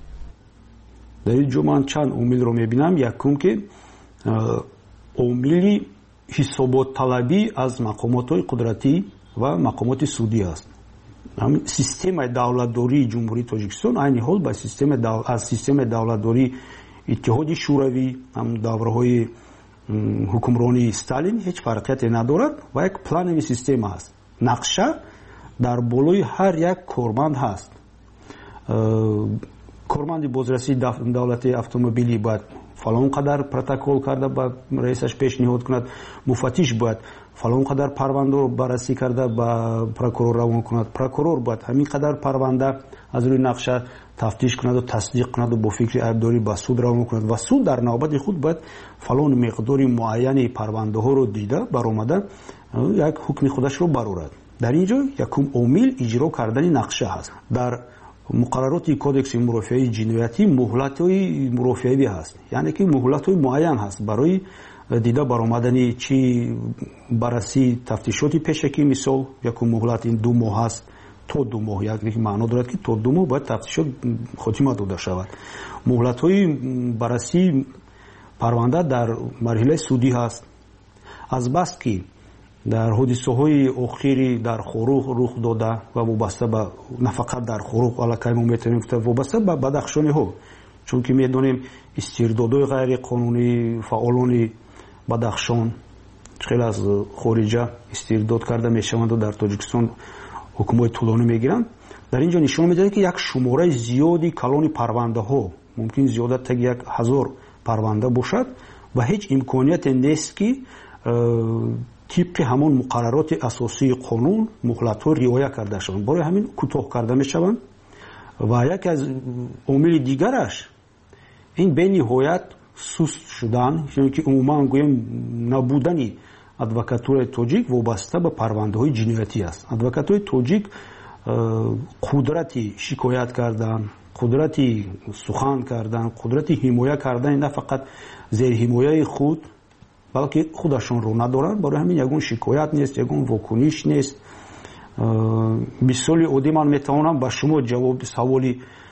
дар ин ҷо ман чанд омилро мебинам. якум ки омили ҳисоботталабӣ аз мақомотҳои қудратӣ ва мақомоти судӣ аст. системаи давлатдории ҷумҳурии Тоҷикистон айни ҳол ба аз системаи давлатдории иттиҳоди шӯравӣ, ҳам давраҳои ҳукмронии Сталин ҳеҷ фарқияте надорад ва як планови система аст. нақша дар болои ҳар як корманд ҳаст. корманди бозрасии давлати автомобилӣ бояд фалон қадар протокол карда ба раисаш пешниҳод кунад, муфаттиш бояд фалон қадар парвандаро баррасӣ карда ба прокурор равон кунад, прокурор бояд ҳамин қадар парванда аз рӯи нақша тафтиш кунаду тасдиқ кунаду бо фикри айбдорӣ ба суд равон кунад ва суд дар навбати худ бояд фалон миқдори муайяни парвандаҳоро дида баромада як ҳукми худашро барорад. дар ин ҷо якум омил иҷро кардани нақша ҳаст. дар муқаррароти кодекси мурофиаи ҷиноятӣ муҳлатҳои мурофиавӣ ҳаст, яъне ки муҳлатҳои муайян ҳаст барои дида баромадани чи баррасии тафтишоти пешакӣ. мисол якум муҳлат ин 2 моҳ ҳаст, то 2 моҳ, яъне маъно дорад ки то 2 моҳ бояд тафтишот хотима дода шавад. муҳлатҳои баррасии парванда дар марҳилаи судӣ ҳаст. азбаст ки дар ҳодисаҳои охири дар Хорух рух дода ва вобаста ба на фақат дар Хорух, аллакай мо метавонем гуфта вобаста ба бадахшониҳо, чунки медонем истирдодҳои ғайриқонунии фаъолони Бадахшон хеле аз хориҷа истирдод карда мешаванду дар Тоҷикистон ҳукмҳои тӯлонӣ мегиранд. дар ин ҷо нишон медиҳад ки як шумораи зиёди калони парвандаҳо, мумкин зиёдатаги 1000 парванда бошад ва ҳеҷ имконияте нест ки тибқи ҳамон муқаррароти асосии қонун муҳлатҳо риоя карда шаванд. барои ҳамин кӯтоҳ карда мешаванд. ва яке аз омили дигараш ин бениҳоят суст шудан, чунки ки умуман гӯем набудани адвокатураи тоҷик вобаста ба парвандаҳои ҷиноятӣ аст. адвокатураи тоҷик қудрати шикоят кардан, қудрати сухан кардан, қудрати ҳимоя кардани на фақат зерҳимояи худ, балки худашонро надоранд. барои ҳамин ягон шикоят нест, ягон вокуниш нест. мисоли оддӣ ман метавонам ба шумо ҷавоби саволи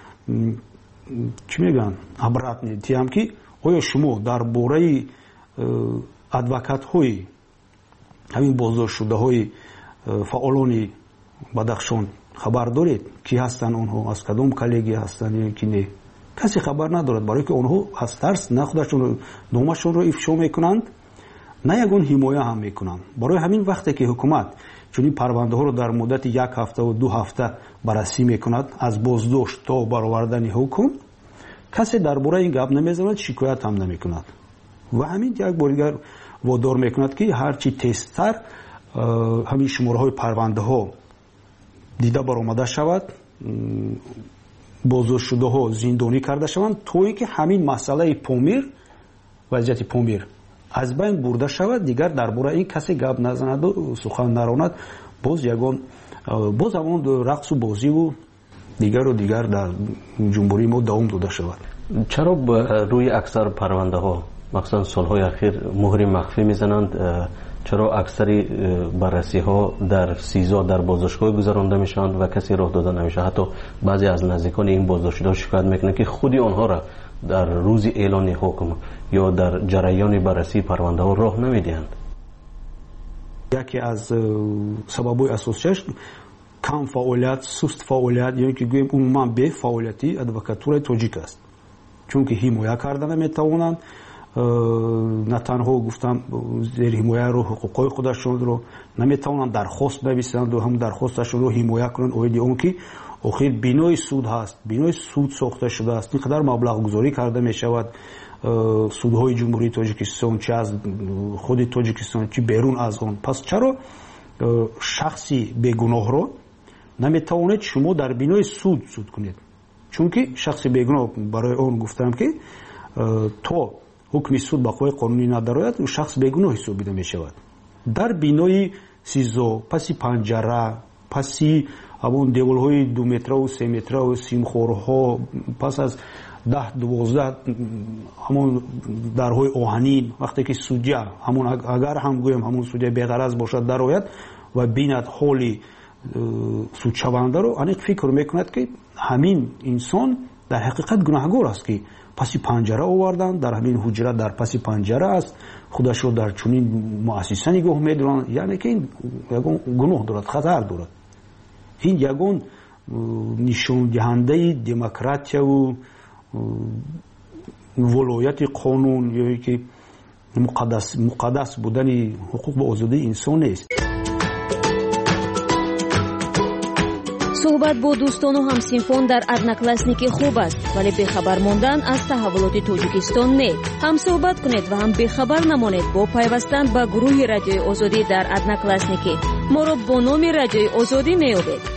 чӣ мегӯянд обратни диҳам ки оё шумо дар бораи адвокатҳои ҳамин боздоштшудаҳои фаъолони Бадахшон хабар доред? ки ҳастанд онҳо, аз кадом коллегия ҳастанд ё ки не? касе хабар надорад, барои ки онҳо аз тарс на худашонро номашонро ифшо мекунанд, на ягон ҳимоя ҳам мекунанд. барои ҳамин вақте ки ҳукумат چون این پرونده ها رو در مدت 1 هفته و 2 هفته بررسی میکند از بازداشت تا برآوردن حکم. کسی درباره این گپ نمیزند، شکایت هم نمیکند و همین یک بار دیگر وادار میکند که هرچی تیزتر همین شماره های پرونده ها دیده برآمده شود، بازداشت شده ها زندانی کرده شوند تا اینکه همین مسئله پامیر، وضعیت پامیر از بین برده شود، دیگر درباره این کسی گپ نزند و سخن نراند. باز همون رقص و بازی و دیگر در جمهوری ما دوام داده شود. چرا روی اکثر پرونده ها مثلا سالهای اخیر مهر مخفی میزنند؟ چرا اکثری بررسی ها در سیزا در بازداشتگاه گذرانده میشند و کسی راه داده نمیشه؟ حتی بعضی از نزدیکان این بازداشتی‌ها شکایت میکنند که خودی آنها را در روز اعلان حکم یا در جریان بررسی پرونده ها راه نمیدهند. یکی از سبب‌های اساسیش کم فعالیت، سست فعالیت، یعنی که گویم عموما به فعالیتی ادوکاتور تاجیک است. چون که حمایت کردن نمیتوانند، نه تنها گفتم زیر حمایت رو حقوقای خودشون رو نمیتوانند درخواست بنویسند و هم درخواستشون رو حمایت کنند. اویدی اون که آخر بینای سود هست، بینای سود ساخته شده است، اینقدر مبلغ گذاری کرده می شود سودهای جمهوری تاجیکستان، چه از خود تاجیکستان چه بیرون از آن. پس چرا شخصی بیگناه رو نمیتوانید شما در بینای سود کنید؟ چون که شخص بیگناه برای اون گفتم که تا حکم سود با قوه قانونی ندارد و شخص بیگناه حسابیده می شود. در بینای سیزو، پسی پنجره، پسی همون دیوالهای 2 متر و 3 متر و سیمخورها، پس از 10-12 همون درهای آهنین، وقتی که سودجه همون اگر هم گویم همون سودجه بی‌غرض باشد درآید و بیند حالی سودشونده رو، انیق فکر میکند که همین انسان در حقیقت گناهگار است که پسی پنجره آوردن، در همین حجره در پسی پنجره است، خودش رو در چنین مؤسسه نگاه می‌دارند. یعنی که این گناه دارد، خطر دارد. این یگان نشان دهنده دموکراسی و ولایت قانون یا که مقدس بودن حقوق و آزادی انسان است. صحبت با دوستان و همسینفون در одноклассники خوب است، ولی بخبر ماندن از تحولات تاجیکستان نه. هم صحبت کنید و هم بخبر نمانید با پیوستن به گروه رادیوی آزادی در одноклассники. ما را با نام رادیوی آزادی میابید.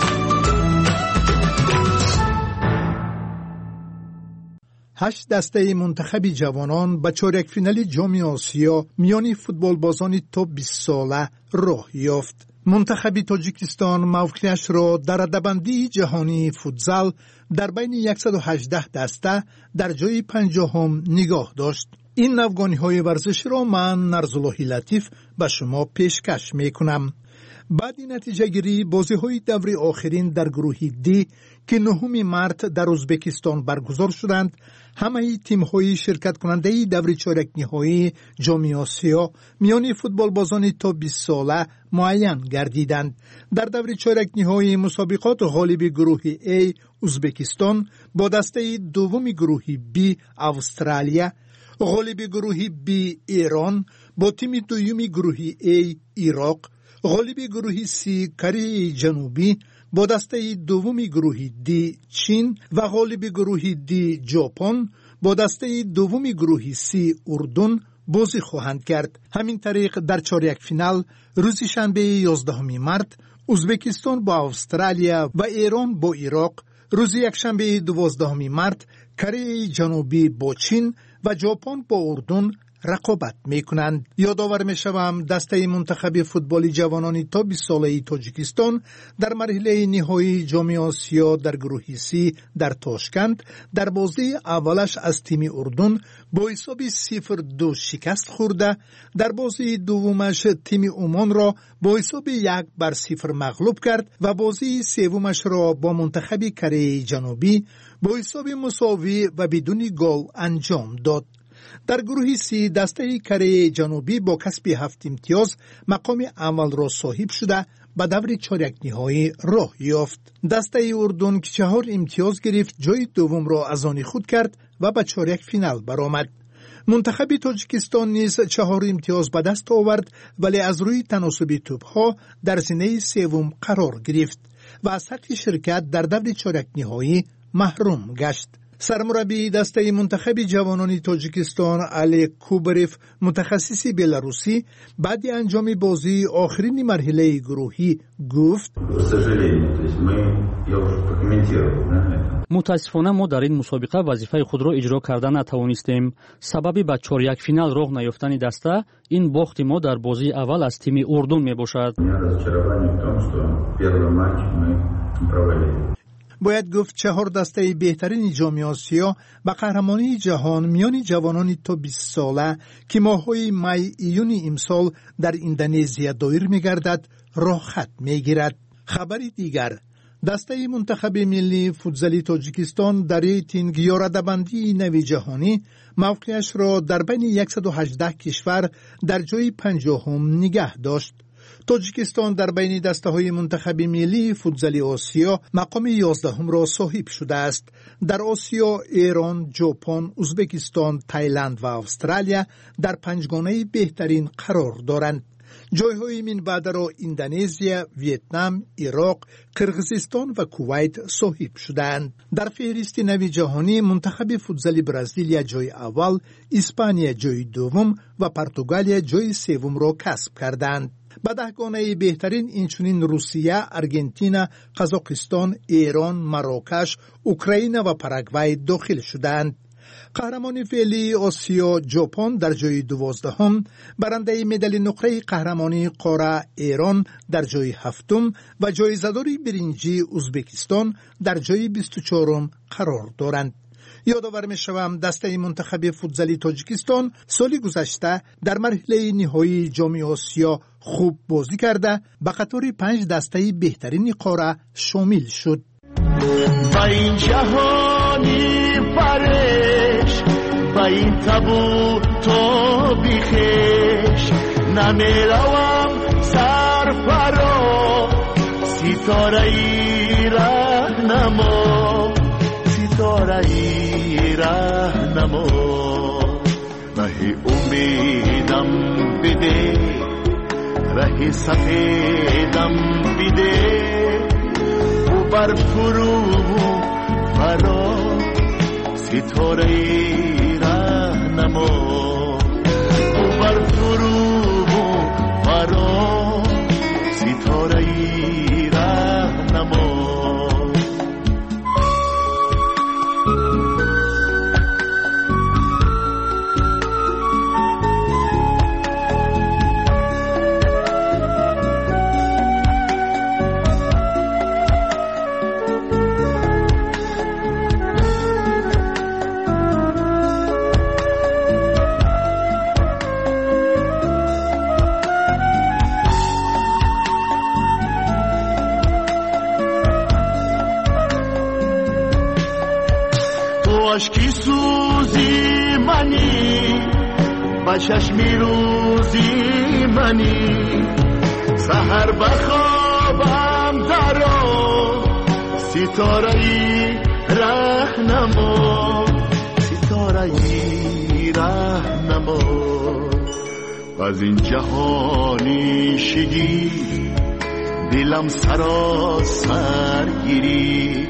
8 دسته منتخب جوانان به چهارک فینال جام آسیا میان فوتبال بازان تا 20 ساله راه یافت. منتخب تاجیکستان موقعیتش را در رده‌بندی جهانی فوتزال در بین 118 دسته در جای 50 نگاه داشت. این افغانی‌های ورزش را من نرزالله لطیف به شما پیشکش میکنم. بعد نتیجه گیری بازی‌های دور آخرین در گروه دی که 9 مارس در ازبکستان برگزار شدند، همه تیم‌های شرکت کننده دور چهارک نهایی جام آسیا میان فوتبال بازان تا 20 ساله معین گردیدند. در دور چهارک نهایی مسابقات غالب گروه A ازبکستان با دسته دوم گروه B استرالیا، غالب گروه B ایران با تیم دوم گروه A عراق، غالب گروه C کره جنوبی با دسته دوم گروه D چین و غالب گروه D ژاپن با دسته دوم گروه C اردن بازی خواهند کرد. همین طریق در چهارک فینال روز شنبه 11 مارس ازبکستان با استرالیا و ایران با عراق، روز یکشنبه 12 مارس کره جنوبی با چین و ژاپن با اردن رقابت میکنند. یادآور میشوم دسته منتخب فوتبال جوانان تا 20 ساله تاجیکستان در مرحله نهایی جام آسیا در گروه سی در تاشکند در بازی اولش از تیم اردن با حساب 0-2 شکست خورده، در بازی دومش تیم عمان را با حساب 1-0 مغلوب کرد و بازی سومش را با منتخب کره جنوبی با حساب مساوی و بدون گل انجام داد. در گروه سی دسته کره جنوبی با کسب 7 امتیاز مقام اول را صاحب شده به دور چهارک نهایی راه یافت. دسته اردن که 4 امتیاز گرفت جای دوم را از آن خود کرد و به چهارک فینال برآمد. منتخب تاجیکستان نیز 4 امتیاز به دست آورد ولی از روی تناسب توپ‌ها در زینه سوم قرار گرفت و از حق شرکت در دور چهارک نهایی محروم گشت. سرمربی دسته منتخب جوانان تاجیکستان علی کوبریف متخصص بلاروسی بعد انجام بازی آخرین مرحله گروهی گفت متاسفانه ما در این مسابقه وظیفه خود را اجرا کرده نتوانستیم. سببی به 4-1 فینال راه نیافتن دسته این باخت ما در بازی اول از تیم اردن می باشد. باید گفت 4 دسته بهترین جام آسیا به قهرمانی جهان میان جوانان تا 20 ساله که ماه‌های می ایون امسال در اندونزیا دایر می‌گردد راه خط می‌گیرد. خبری دیگر، دسته منتخب ملی فوتزالی تاجیکستان در ریتینگ یا رده‌بندی نوی جهانی موقعش را در بین 118 کشور در جای 50 نگه داشت. تاجیکستان در بین دسته‌های منتخب ملی فوتزالی آسیا مقام 11 را صاحب شده است. در آسیا ایران، ژاپن، ازبکستان، تایلند و استرالیا در پنجگانه بهترین قرار دارند. جایهای من بعد را اندونزیا، ویتنام، عراق، قرقیزستان و کویت صاحب شدند. در فهرست نوی جهانی منتخب فوتزالی برزیلیا جای اول، اسپانیا جای دوم و پرتغالیا جای سوم را کسب کردند. به دهگانه بهترین اینچنین روسیه، ارژانتین، قزاقستان، ایران، مراکش، اوکراین و پاراگوای داخل شدند. قهرمان فعلی آسیا ژاپن در جای 12، برنده مدال نقره قهرمانی قاره ایران در جای 7 و جایزه‌دار برنجی ازبکستان در جای 24 قرار دارند. یادآور می‌شوم دسته منتخب فوتزالی تاجیکستان سال گذشته در مرحله نهایی جام آسیا خوب بازی کرده به قطار 5 دسته بهترین قاره شامل شد. با این جهانی فرش با این تابو تو بیخش نمیروم سرفرا ستاره ای راهنما ستاره ای راهنما راه امیدم بده راه سفیدم بده بر فرو فرا ستاره ای راهنما بر فرو فرا ستاره ای راهنما عشقی سوزی منی با چشمی روزی منی سحر بخوابم درو ستاره ای راهنما ستاره ای راهنما از این جهانی شگی دلم سراسر گیری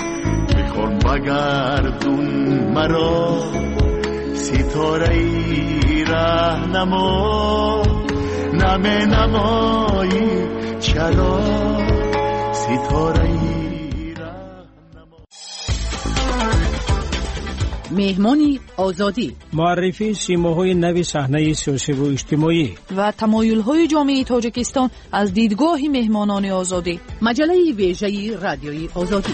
بگردون مرا ستاره ای راهنما نمی نمایی چرا ستاره ای راهنما. مهمانی آزادی، معرفی سیماهای نوی صحنه سیاسی و اجتماعی و تمایل‌های جامعه تاجیکستان از دیدگاه مهمانان آزادی. مجله ویژه رادیوی آزادی.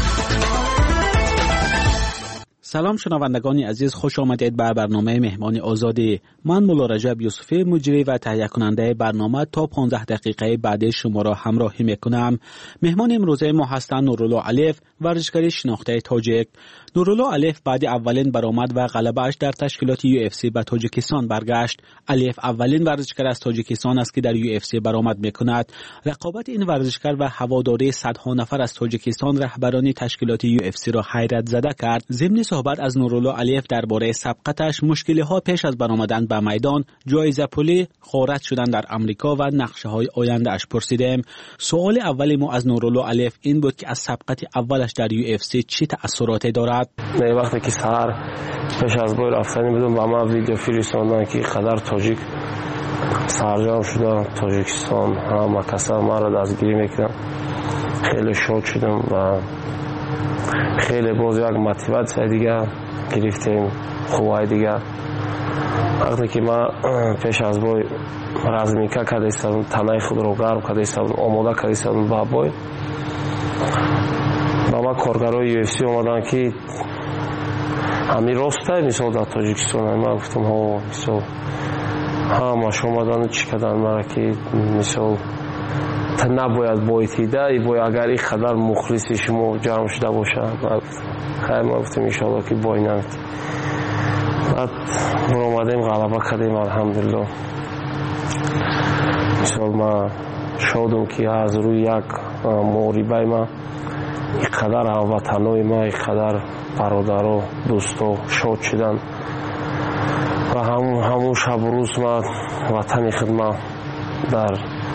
سلام شنوندگان عزیز، خوش آمدید به برنامه مهمان آزادی. من مولا رجب یوسفی مجری و تهیه کننده برنامه تا 15 دقیقه بعد شما را همراهی میکنم. مهمان امروزه ما هستند نورالله الیف، ورزشکار شناخته تاجیک. نورالله الیف بعد اولین برآمد و غلبه‌اش در تشکیلات UFC به تاجیکستان برگشت. الیف اولین ورزشکار از تاجیکستان است که در UFC برآمد میکند. رقابت این ورزشکار و هواداری صدها نفر از تاجیکستان رهبران تشکیلات UFC را حیرت زده کرد. ضمن صحبت از نورالله علیف درباره سبقتش، مشکل‌ها پیش از برآمدن به میدان، جایزه پولی، خارج شدن در امریکا و نقشه‌های آینده‌اش پرسیدیم. سوال اولی ما از نورالله علیف این بود که از سبقت اولش در UFC چه تأثیراتی دارد؟ نه وقتی که سحر پیش از بای رفتن بدون با ما ویدیو فرستادن که قدر تاجیک سرجام شدن تاجیکستان همه کسا ما را دستگیری میکردن. خیلی شاد شدم و خیلی باز یک موتیواسیون دیگه گرفتیم خوبای دیگه. وقتی که ما پیش از بای رزمیکا کرده ایستادم تنه خود رو گرم کرده ایستادم آماده کرده ایستادم با بای با ما کارگرای UFC اومدن که همین راسته مثال در تاجیکستان ما گفتم ها مثال همه شما دانو چی کردن مرا که مثال تا نباید بایتیده باید اگر این قدر مخلصی شما جمع شده باشه خیلی ما گفتم انشاءالله که بای نمید بعد برآمدیم غلبه کردیم الحمدلله. مثال ما شادم که از روی یک محاربه ما اینقدر هموطنای ما اینقدر برادر و دوست و شاد شدن و همون شب و روز ما وطن خدمت در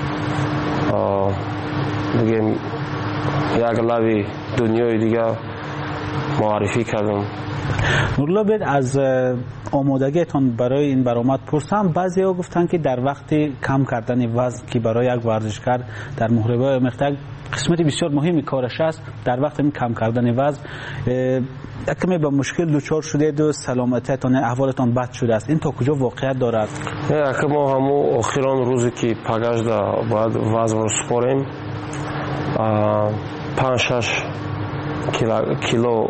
بگیم یک لبی دنیای دیگه معرفی کردم. نورالله بید از آمادگیتان برای این برآمد پرسم. بعضی ها گفتن که در وقت کم کردن وزن که برای یک ورزشکار در محاربه مقطع قسمت بسیار مهمی کارش است، در وقت کم کردن وزن کمی به مشکل دچار شدید و سلامتیتان احوالتان بد شده است. این تا کجا واقعیت دارد؟ که ما همون آخران روزی که پگشت باید وزن رو سپاریم 5-6 کیلو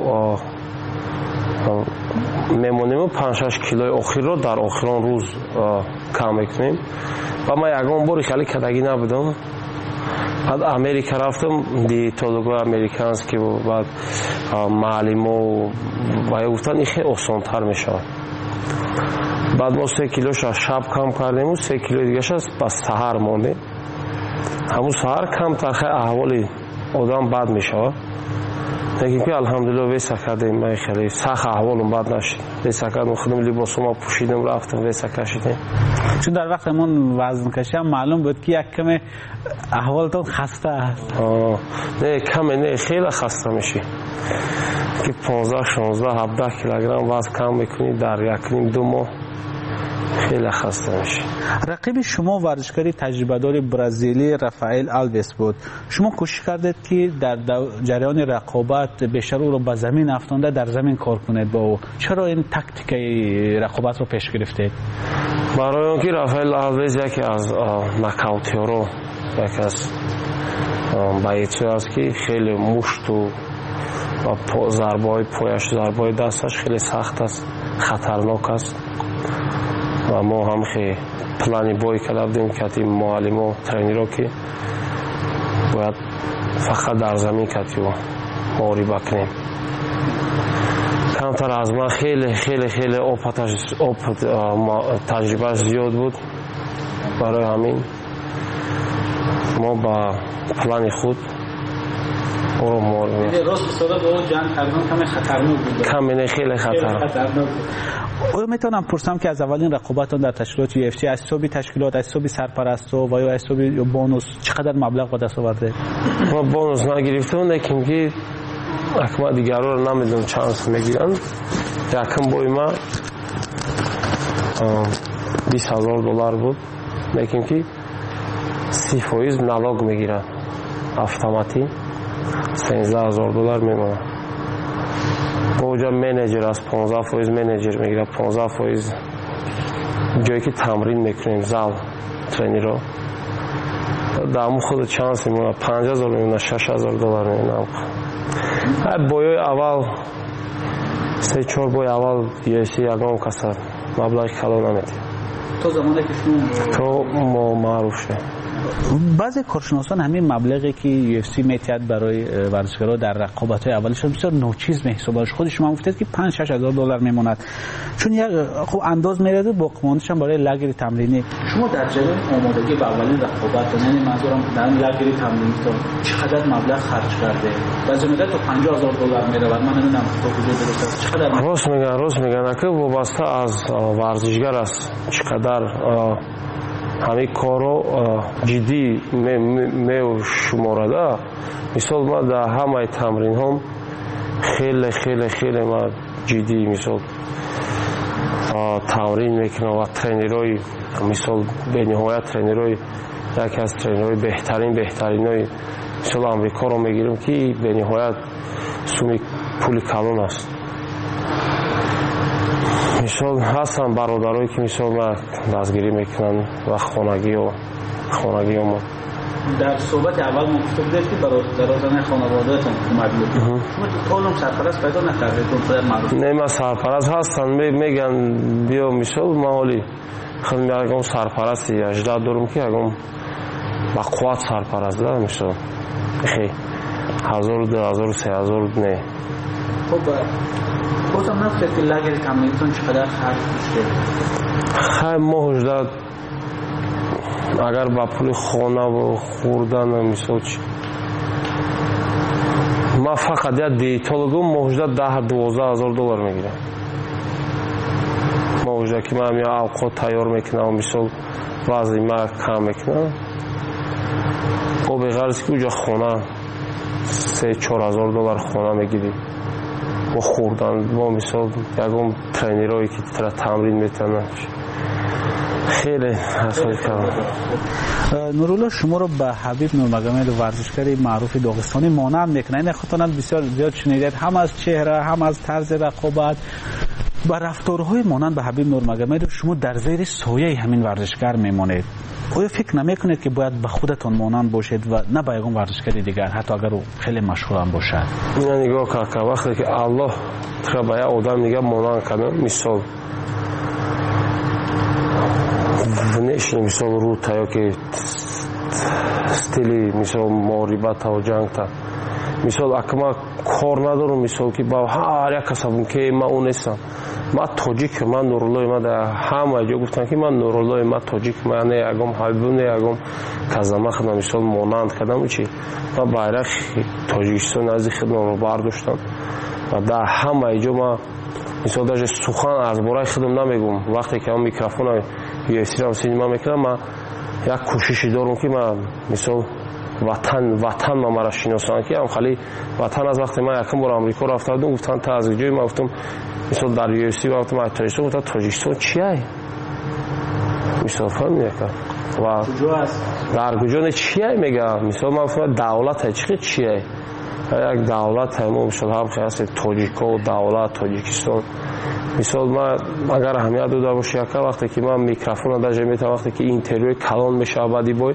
میمونیم و 5-6 کیلوی آخر رو در آخران روز کم میکنیم و ما یکم باری خیلی کدگی نبودم. بعد امریکا رفتم دیتولوگای امریکانس که بعد معلم و گفتن این خیلی آسان‌تر میشه. بعد ما 3 کیلوش شب کم کردیم و 3 کیلو دیگه شد بس سحر مونده. همون سحر کم تا خیلی احوال آدم بد میشه. لیکن که الحمدلله ویسا کردیم من خیلی سخت احوالم بد نشد. ویسا کردم خودم لباسم پوشیدم رفتم ویسا کشیدیم. چون در وقت من وزن کشیدم معلوم بود که یک کم احوالتون خسته است. نه کم نه خیلی خسته میشی که 15 16 17 کیلوگرم وزن کم میکنی در 1.5-2 ماه خیلی خسته میشی. رقیب شما ورزشکاری تجربه دار برزیلی رافائل آلویس بود. شما کوشش کردید که در جریان رقابت بیشتر او را به زمین افکنده در زمین کار کنید با او. چرا این تاکتیک رقابت رو پیش گرفتید؟ برای اینکه رافائل آلویس یکی از ناکاوتیورو یکی از بایتو است که خیلی مشت و ضربه‌های پایش ضربه‌های دستش خیلی سخت است، خطرناک است و ما هم خیلی پلانی بای کردیم که معلم و ترینر که باید فقط در زمین کتی و محاربه کنیم. کمتر از ما خیلی خیلی خیلی تجربه زیاد بود. برای همین ما با پلان خود او محاربه راست بسیده با اون جنگ کردن کمی خطرناک بود. کمی خیلی خطرناک. آیا میتونم پرسم که از اولین رقابتان در تشکیلات UFC از حساب تشکیلات، از حساب سرپرستو و یا از حساب بونوس چقدر مبلغ به دست آورده؟ ما بونوس نگرفتم لیکن که اکما دیگران رو نمیدونم چانس میگیرن. یکم بای ما $20,000 بود لیکن که 30% نلاگ میگیرن автомати $13,000 میمونه. اونجا منیجر از 15% منیجر میگیره 15% جایی که تمرین میکنیم زال ترینر دامو خود چانس میمونه $5,000 میمونه $6,000 میمونه. بایای اول 3-4 بای اول UFC یکم کسر مبلغ کلا نمیده تو زمانی که شما تو ما معروف شه بعضی کارشناسان همین مبلغی که UFC میتید برای ورزشکارا در رقابت‌های اولشون بسیار نوچیز محسوب خود شما گفتید که 5-6 هزار دلار میموند، چون خب انداز میرده باقیمانش هم برای لگر تمرینی. شما در جریان آمادگی به اولین رقابت، یعنی منظورم در لگر تمرینی چقدر مبلغ خرج کرده؟ بعضی میگن تو 50000 دلار میره و من نمیدونم تو کجا درست چقدر. راست میگن که وابسته از ورزشگر است چقدر همین کارو جدی شمارده. مثال ما در همه تمرین هم خیلی خیلی خیلی ما جدی مثال تمرین میکنم و ترینرهای مثال به نهایت ترینرهای یکی از ترینرهای بهترین های مثال امریکا رو میگیرم که به نهایت سومی پول کلان است. مثال هستن برادرایی که مثال ما دستگیری میکنن و خانگی ما در صحبت اول ما گفته بودید که برادران خانواده‌تون اومدید. شما طولم سرپرست پیدا نکردید؟ نه ما سرپرست هستن میگن بیا مثال مالی خیلی میگم سرپرستی 18 دارم که اگم با قوت سرپرست دارم مثال خیلی 1000 2000 3000 نه. خب بازم نفسید که لگر تمرینتون چقدر خرج میشه؟ خیلی مهجدت اگر با پول خانه و خوردن مثال چی ما فقط یک دیتولوگم مهجدت 10-12 هزار دلار میگیرم. مهجدت که من یا اوقات تیار میکنم مثال وضعی ما کم میکنم و به غرض که اونجا خانه 3-4 هزار دلار خانه میگیریم و خوردن و مثال یکم ترینرهایی که تمرین میتونن خیلی حسابی کردم. نورالله شما رو به حبیب نورمگامد ورزشکار معروف داغستانی مانند میکنه. این خاطرات بسیار زیاد شنیدید، هم از چهره هم از طرز رقابت و رفتارهای مانند به حبیب نورمگامد شما در زیر سایه همین ورزشکار میمانید. آیا فکر نمیکنید که باید به خودتون مانند باشید و نه به یگان ورزشکار دیگر حتی اگر او خیلی مشهور هم باشد؟ من نگاه کردم وقتی که الله تو به یک آدم میگه مانند کنم مثال نشین مثال رو تا که استیلی مثال معربت و جنگ تا مثال اکما کار ندارم مثال که با هر یک کسبون که من اون نیستم. ما تاجیک من نورالله ما در همه جا گفتن که من نورالله ما تاجیک من نه یگم حبیب نه یگم کازما خدم مثال مانند کردم چی ما bayrak تاجیکستان از خدمت رو برداشتم و در همه جا ما مثال даже سخن از برای خودم نمیگم. وقتی که من میکروفون UFC رو سینما میکنم من یک کوششی دارم که من مثال وطن ما مرا شناسان که هم خالی وطن از وقتی من یکم بار آمریکا رفته بودم گفتن تا از جای من گفتم مثال در UFC گفتم تاجیکستان گفتم تاجیکستان چیه مثال فهمیدم و در کجا چیه میگه مثال من گفتم دولت چیه یک دولت همون مثال هم خیلی تاجیکا و دولت تاجیکستان مثال من اگر اهمیت داده باشه یک وقتی که من میکروفون داشته میتونم وقتی که اینترویو کلان میشه بعدی باید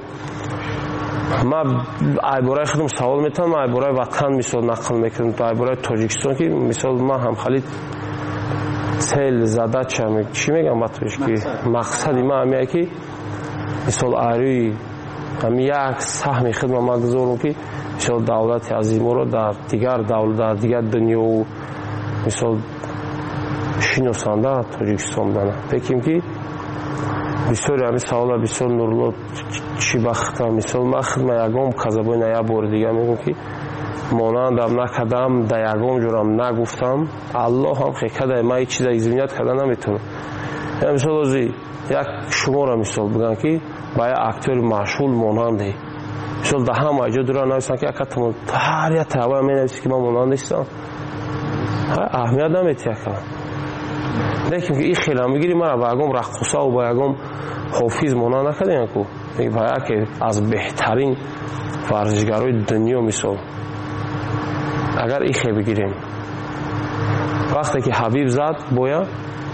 من ایبورای خودم سوال میتونم ایبورای وطن مثال نقل میکنم تو ایبورای تاجیکستان که مثال من هم خیلی سیل زده چی میگم بطورش که مقصدی من همیه که مثال ایروی همی یک سهم خدمت من گذارم که مثال دولت عظیم رو در دیگر دولت در دیگر دنیا و مثال شناسانده تاجیکستان دانه بکنیم که بسیاری همین سوال بسیار نورالله چی بختم مثال من خدمت یگام کذبای نیا بار دیگه میگم که مانندم نکردم در یگام جورم نگفتم الله هم خیلی من هیچ چیز ایزونیت کردن نمیتونم. یعنی مثال ازی یک شما را مثال بگن که با یک اکتور مشغول ماننده مثال ده هم اجا دوران نویستن که اکتمون هر یک تحوه می نویسی که من مانند نیستم اهمیت نمیتی کنم لیکن که این خیلی هم بگیری من با یکم رقصه و با یکم حافظ مانند نکردیم که با یک از بهترین ورزشگرای دنیا مثال اگر این خیلی بگیریم وقتی که حبیب زد باید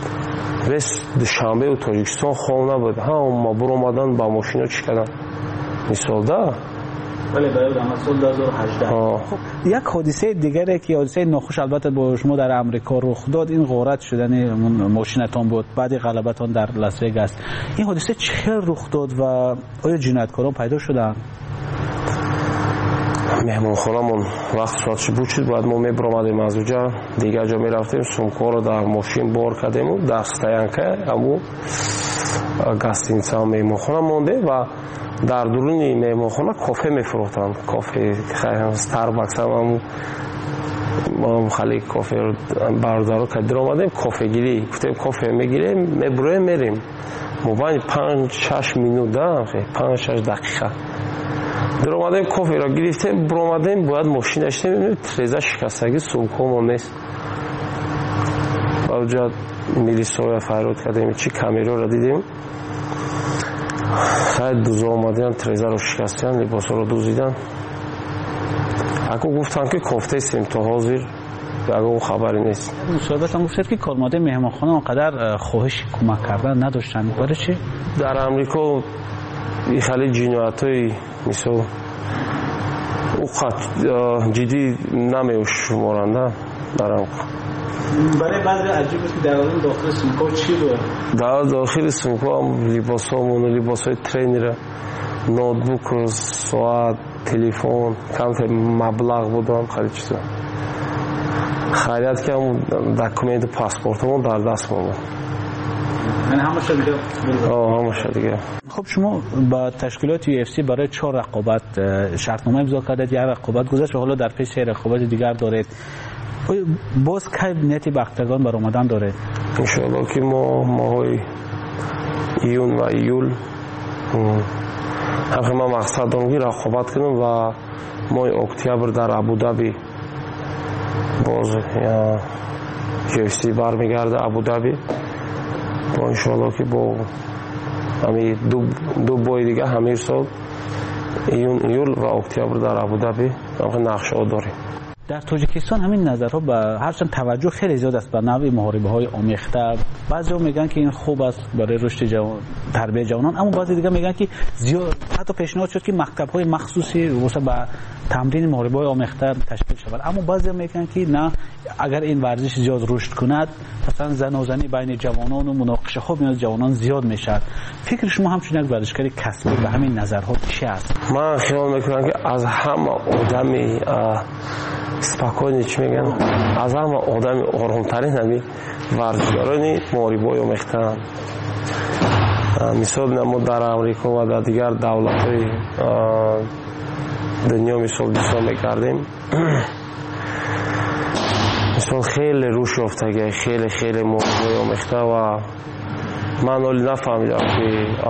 رس دوشنبه و تاجیکستان خونه بود ها ما برو آمدن با ماشینا چی کردن مثال ده بله در سال 2018. خب یک حادثه دیگری که حادثه ناخوش البته با شما در امریکا رخ داد، این غارت شدن ماشینتان بود بعد غلبتان در لاس وگاس. این حادثه چه رخ داد و آیا جنایتکاران پیدا شدند؟ مهمونخونمون وقت ساعتش بود شد، باید ما میبرامدیم از اونجا دیگه جا میرفتیم، سمکا رو در ماشین بار کردیم و در стоянка امو гостиница мehmonхона монде ва дар дуруни мehmonхона кофе мефурӯхтанд. кофе Starbucks ам хали кофе бардоро кадир омадем, кофегирӣ гуфтем кофе мегирем мебуроем мерим. мобайни 5-6 минут 5-6 дақиқа дар омадем, коферо гирифтем, буромадем, бояд мошина штем, треза шикастаги сумкамон нест. баъд милисоя файрод кардем, чи камераро дидем, сайд дуза омадем, трезаро шикастем, либосоро дузидан. ако гуфтанд ки кофтестем то ҳозир ягон хабаре нест. мусоҳибатам гуфтед ки кормодаи меҳмонхона онқадар хоҳиши кӯмак кардан надоштанд. барои чи? дар амрико хали ҷиноятҳои мисол уқат ҷиддӣ намешуморанд дар амрико. برای بعضی عجیب است که در داخل سومکا چی بود؟ در داخل سومکا هم لباسامون، لباسای ترینر، نوتبوک، ساعت، تلفن، کم مبلغ بودم خرید شد. خرید کردم دکومنت پاسپورتمون در دست ماند. یعنی همش دیگه. همش دیگه. خب شما با تشکیلات UFC برای 4 رقابت شرطنامه امضا کردید، یک رقابت گذشت و حالا در پیش رقابت دیگر دارید. باز کی نیتی بختگان بر آمدن داره؟ انشاءالله که ما ماهای ایون و ایول همه ما مقصد دارم که رقابت کنم و ماه اکتبر در ابودابی باز UFC برمیگرده ابودابی. ما انشاءالله که با همین دو بای دیگه همین سال ایون ایول و اکتبر در ابودابی همه نقشه ها داریم. در تاجیکستان همین نظرها به هرچند توجه خیلی زیاد است به نوع محاربه‌های آمیخته. بعضی‌ها میگن که این خوب است برای رشد تربیت جوانان، اما بعضی دیگه میگن که زیاد حتی پیشنهاد شد که مکتب‌های مخصوصی واسه به تمرین محاربه‌های آمیخته تشکیل شود. اما بعضی‌ها میگن که نه، اگر این ورزش زیاد رشد کند مثلا زناشویی بین جوانان و مناقشه‌ها بین جوانان زیاد میشد. فکر شما همچون یک ورزشکار کسبی به همین نظرها چی است؟ من خیال میکنم که از همه آدمی спокойно чӣ мегӯям аз ҳама одами оромтарин ҳами варзишгарони моҳорибаҳои омехтаанд. мисол мо дар амрико ва дар дигар давлатҳои дунё мисол бисёр мекардем. мисол хеле рушд ёфтаги хеле моҳорибаҳои омехта ва ман оли нафаҳмидам ки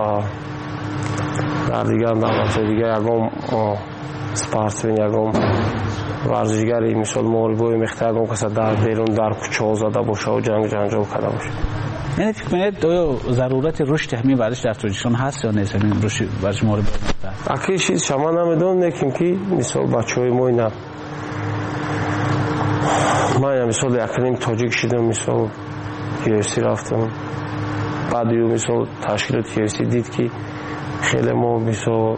дар дигар давлатҳои дигар ягон спортсмен ягон ورزشگری مثل موربوی مختگان کسی در بیرون در کوچه زده باشه و جنگ جنجال کرده باشه. یعنی فکر کنید آیا ضرورت رشد همین ورزش در تاجیکستان هست یا نیست؟ همین رشد ورزش موربوی مختگان اکی چیز شما نمیدونم نکیم که مثل بچه‌های ما اینا من مثل یکریم تاجیک شدم، مثل UFC رفتم، بعد یو مثل تشکیلات UFC دید که خیلی ما مثل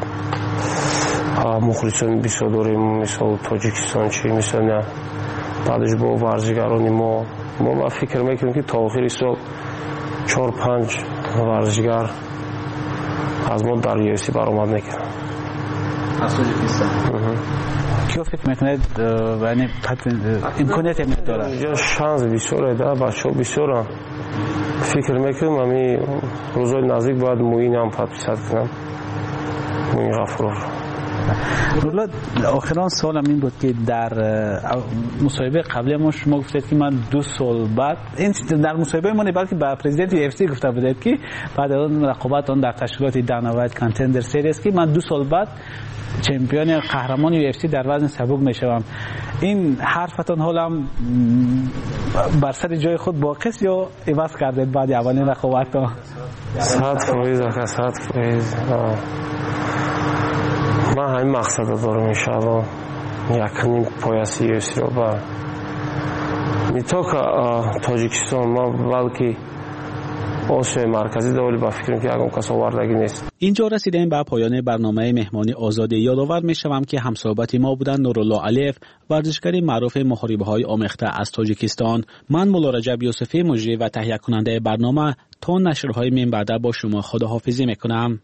مخلصان بسیار داریم، مثل تاجیکستان چی مثل نه. بعدش با ورزشگرانی ما فکر میکنیم که تا آخر سال 4-5 ورزشگر از ما در UFC برآمد میکنن. از تاجیکستان کیا فکر میکنید یعنی امکانیت هم داره؟ اینجا شانس بسیاره، بچه‌ها بسیارن. فکر میکنم همین روزهای نزدیک باید موین هم پادپیسات کنم، موین غفور. رولا آخران سوالم این بود که در مصاحبه قبلی ما شما گفتید که من 2 سال بعد این در مصاحبه ما نه بلکه با پرزیدنت UFC گفته بودید که بعد از رقابت آن در تشکیلات دانا وایت کانتندر سریز که من 2 سال بعد چمپیون قهرمان UFC در وزن سبک میشوم. این حرفتان حالم بر سر جای خود باقی است یا عوض کردید بعد اولین رقابت ها؟ 100% من همین مقصد دارم انشاءالله یکنیم پایاسی UFC رو با не только Таджикистан, но балки ошои марказӣ да, вале ба фикрам ки ягон кас овардагӣ нест. اینجا رسیدیم به پایان برنامه مهمانی آزادی. یادآور می‌شوم که همصحبت ما بودند نورالله علیف، ورزشکار معروف محاربه‌های آمیخته از تاجیکستان. من مولا رجب یوسفی، مجری و تهیه کننده برنامه، تا نشرهای من بعد با شما خداحافظی میکنم.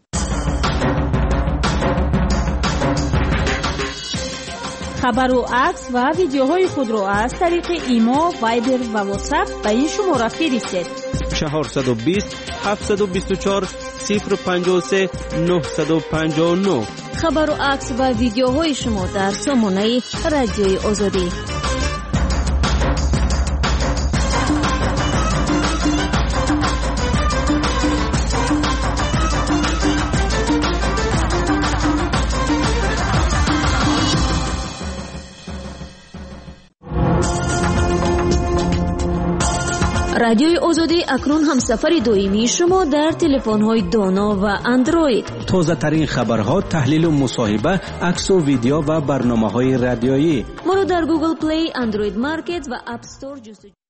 خبر و عکس و ویدیوهای خود را از طریق ایما، وایبر و واتساپ به این شماره فرستید: 420 724 053 959. خبر و عکس و ویدیوهای شما در سامانه رادیوی آزادی. رادیوی آزادی اکنون همسفر دائمی شما در تلفن‌های دانا و اندروید. تازه ترین خبرها، تحلیل و مصاحبه، عکس و ویدیو و برنامه‌های رادیویی ما را در گوگل پلی، اندروید مارکت و اپ استور جستجو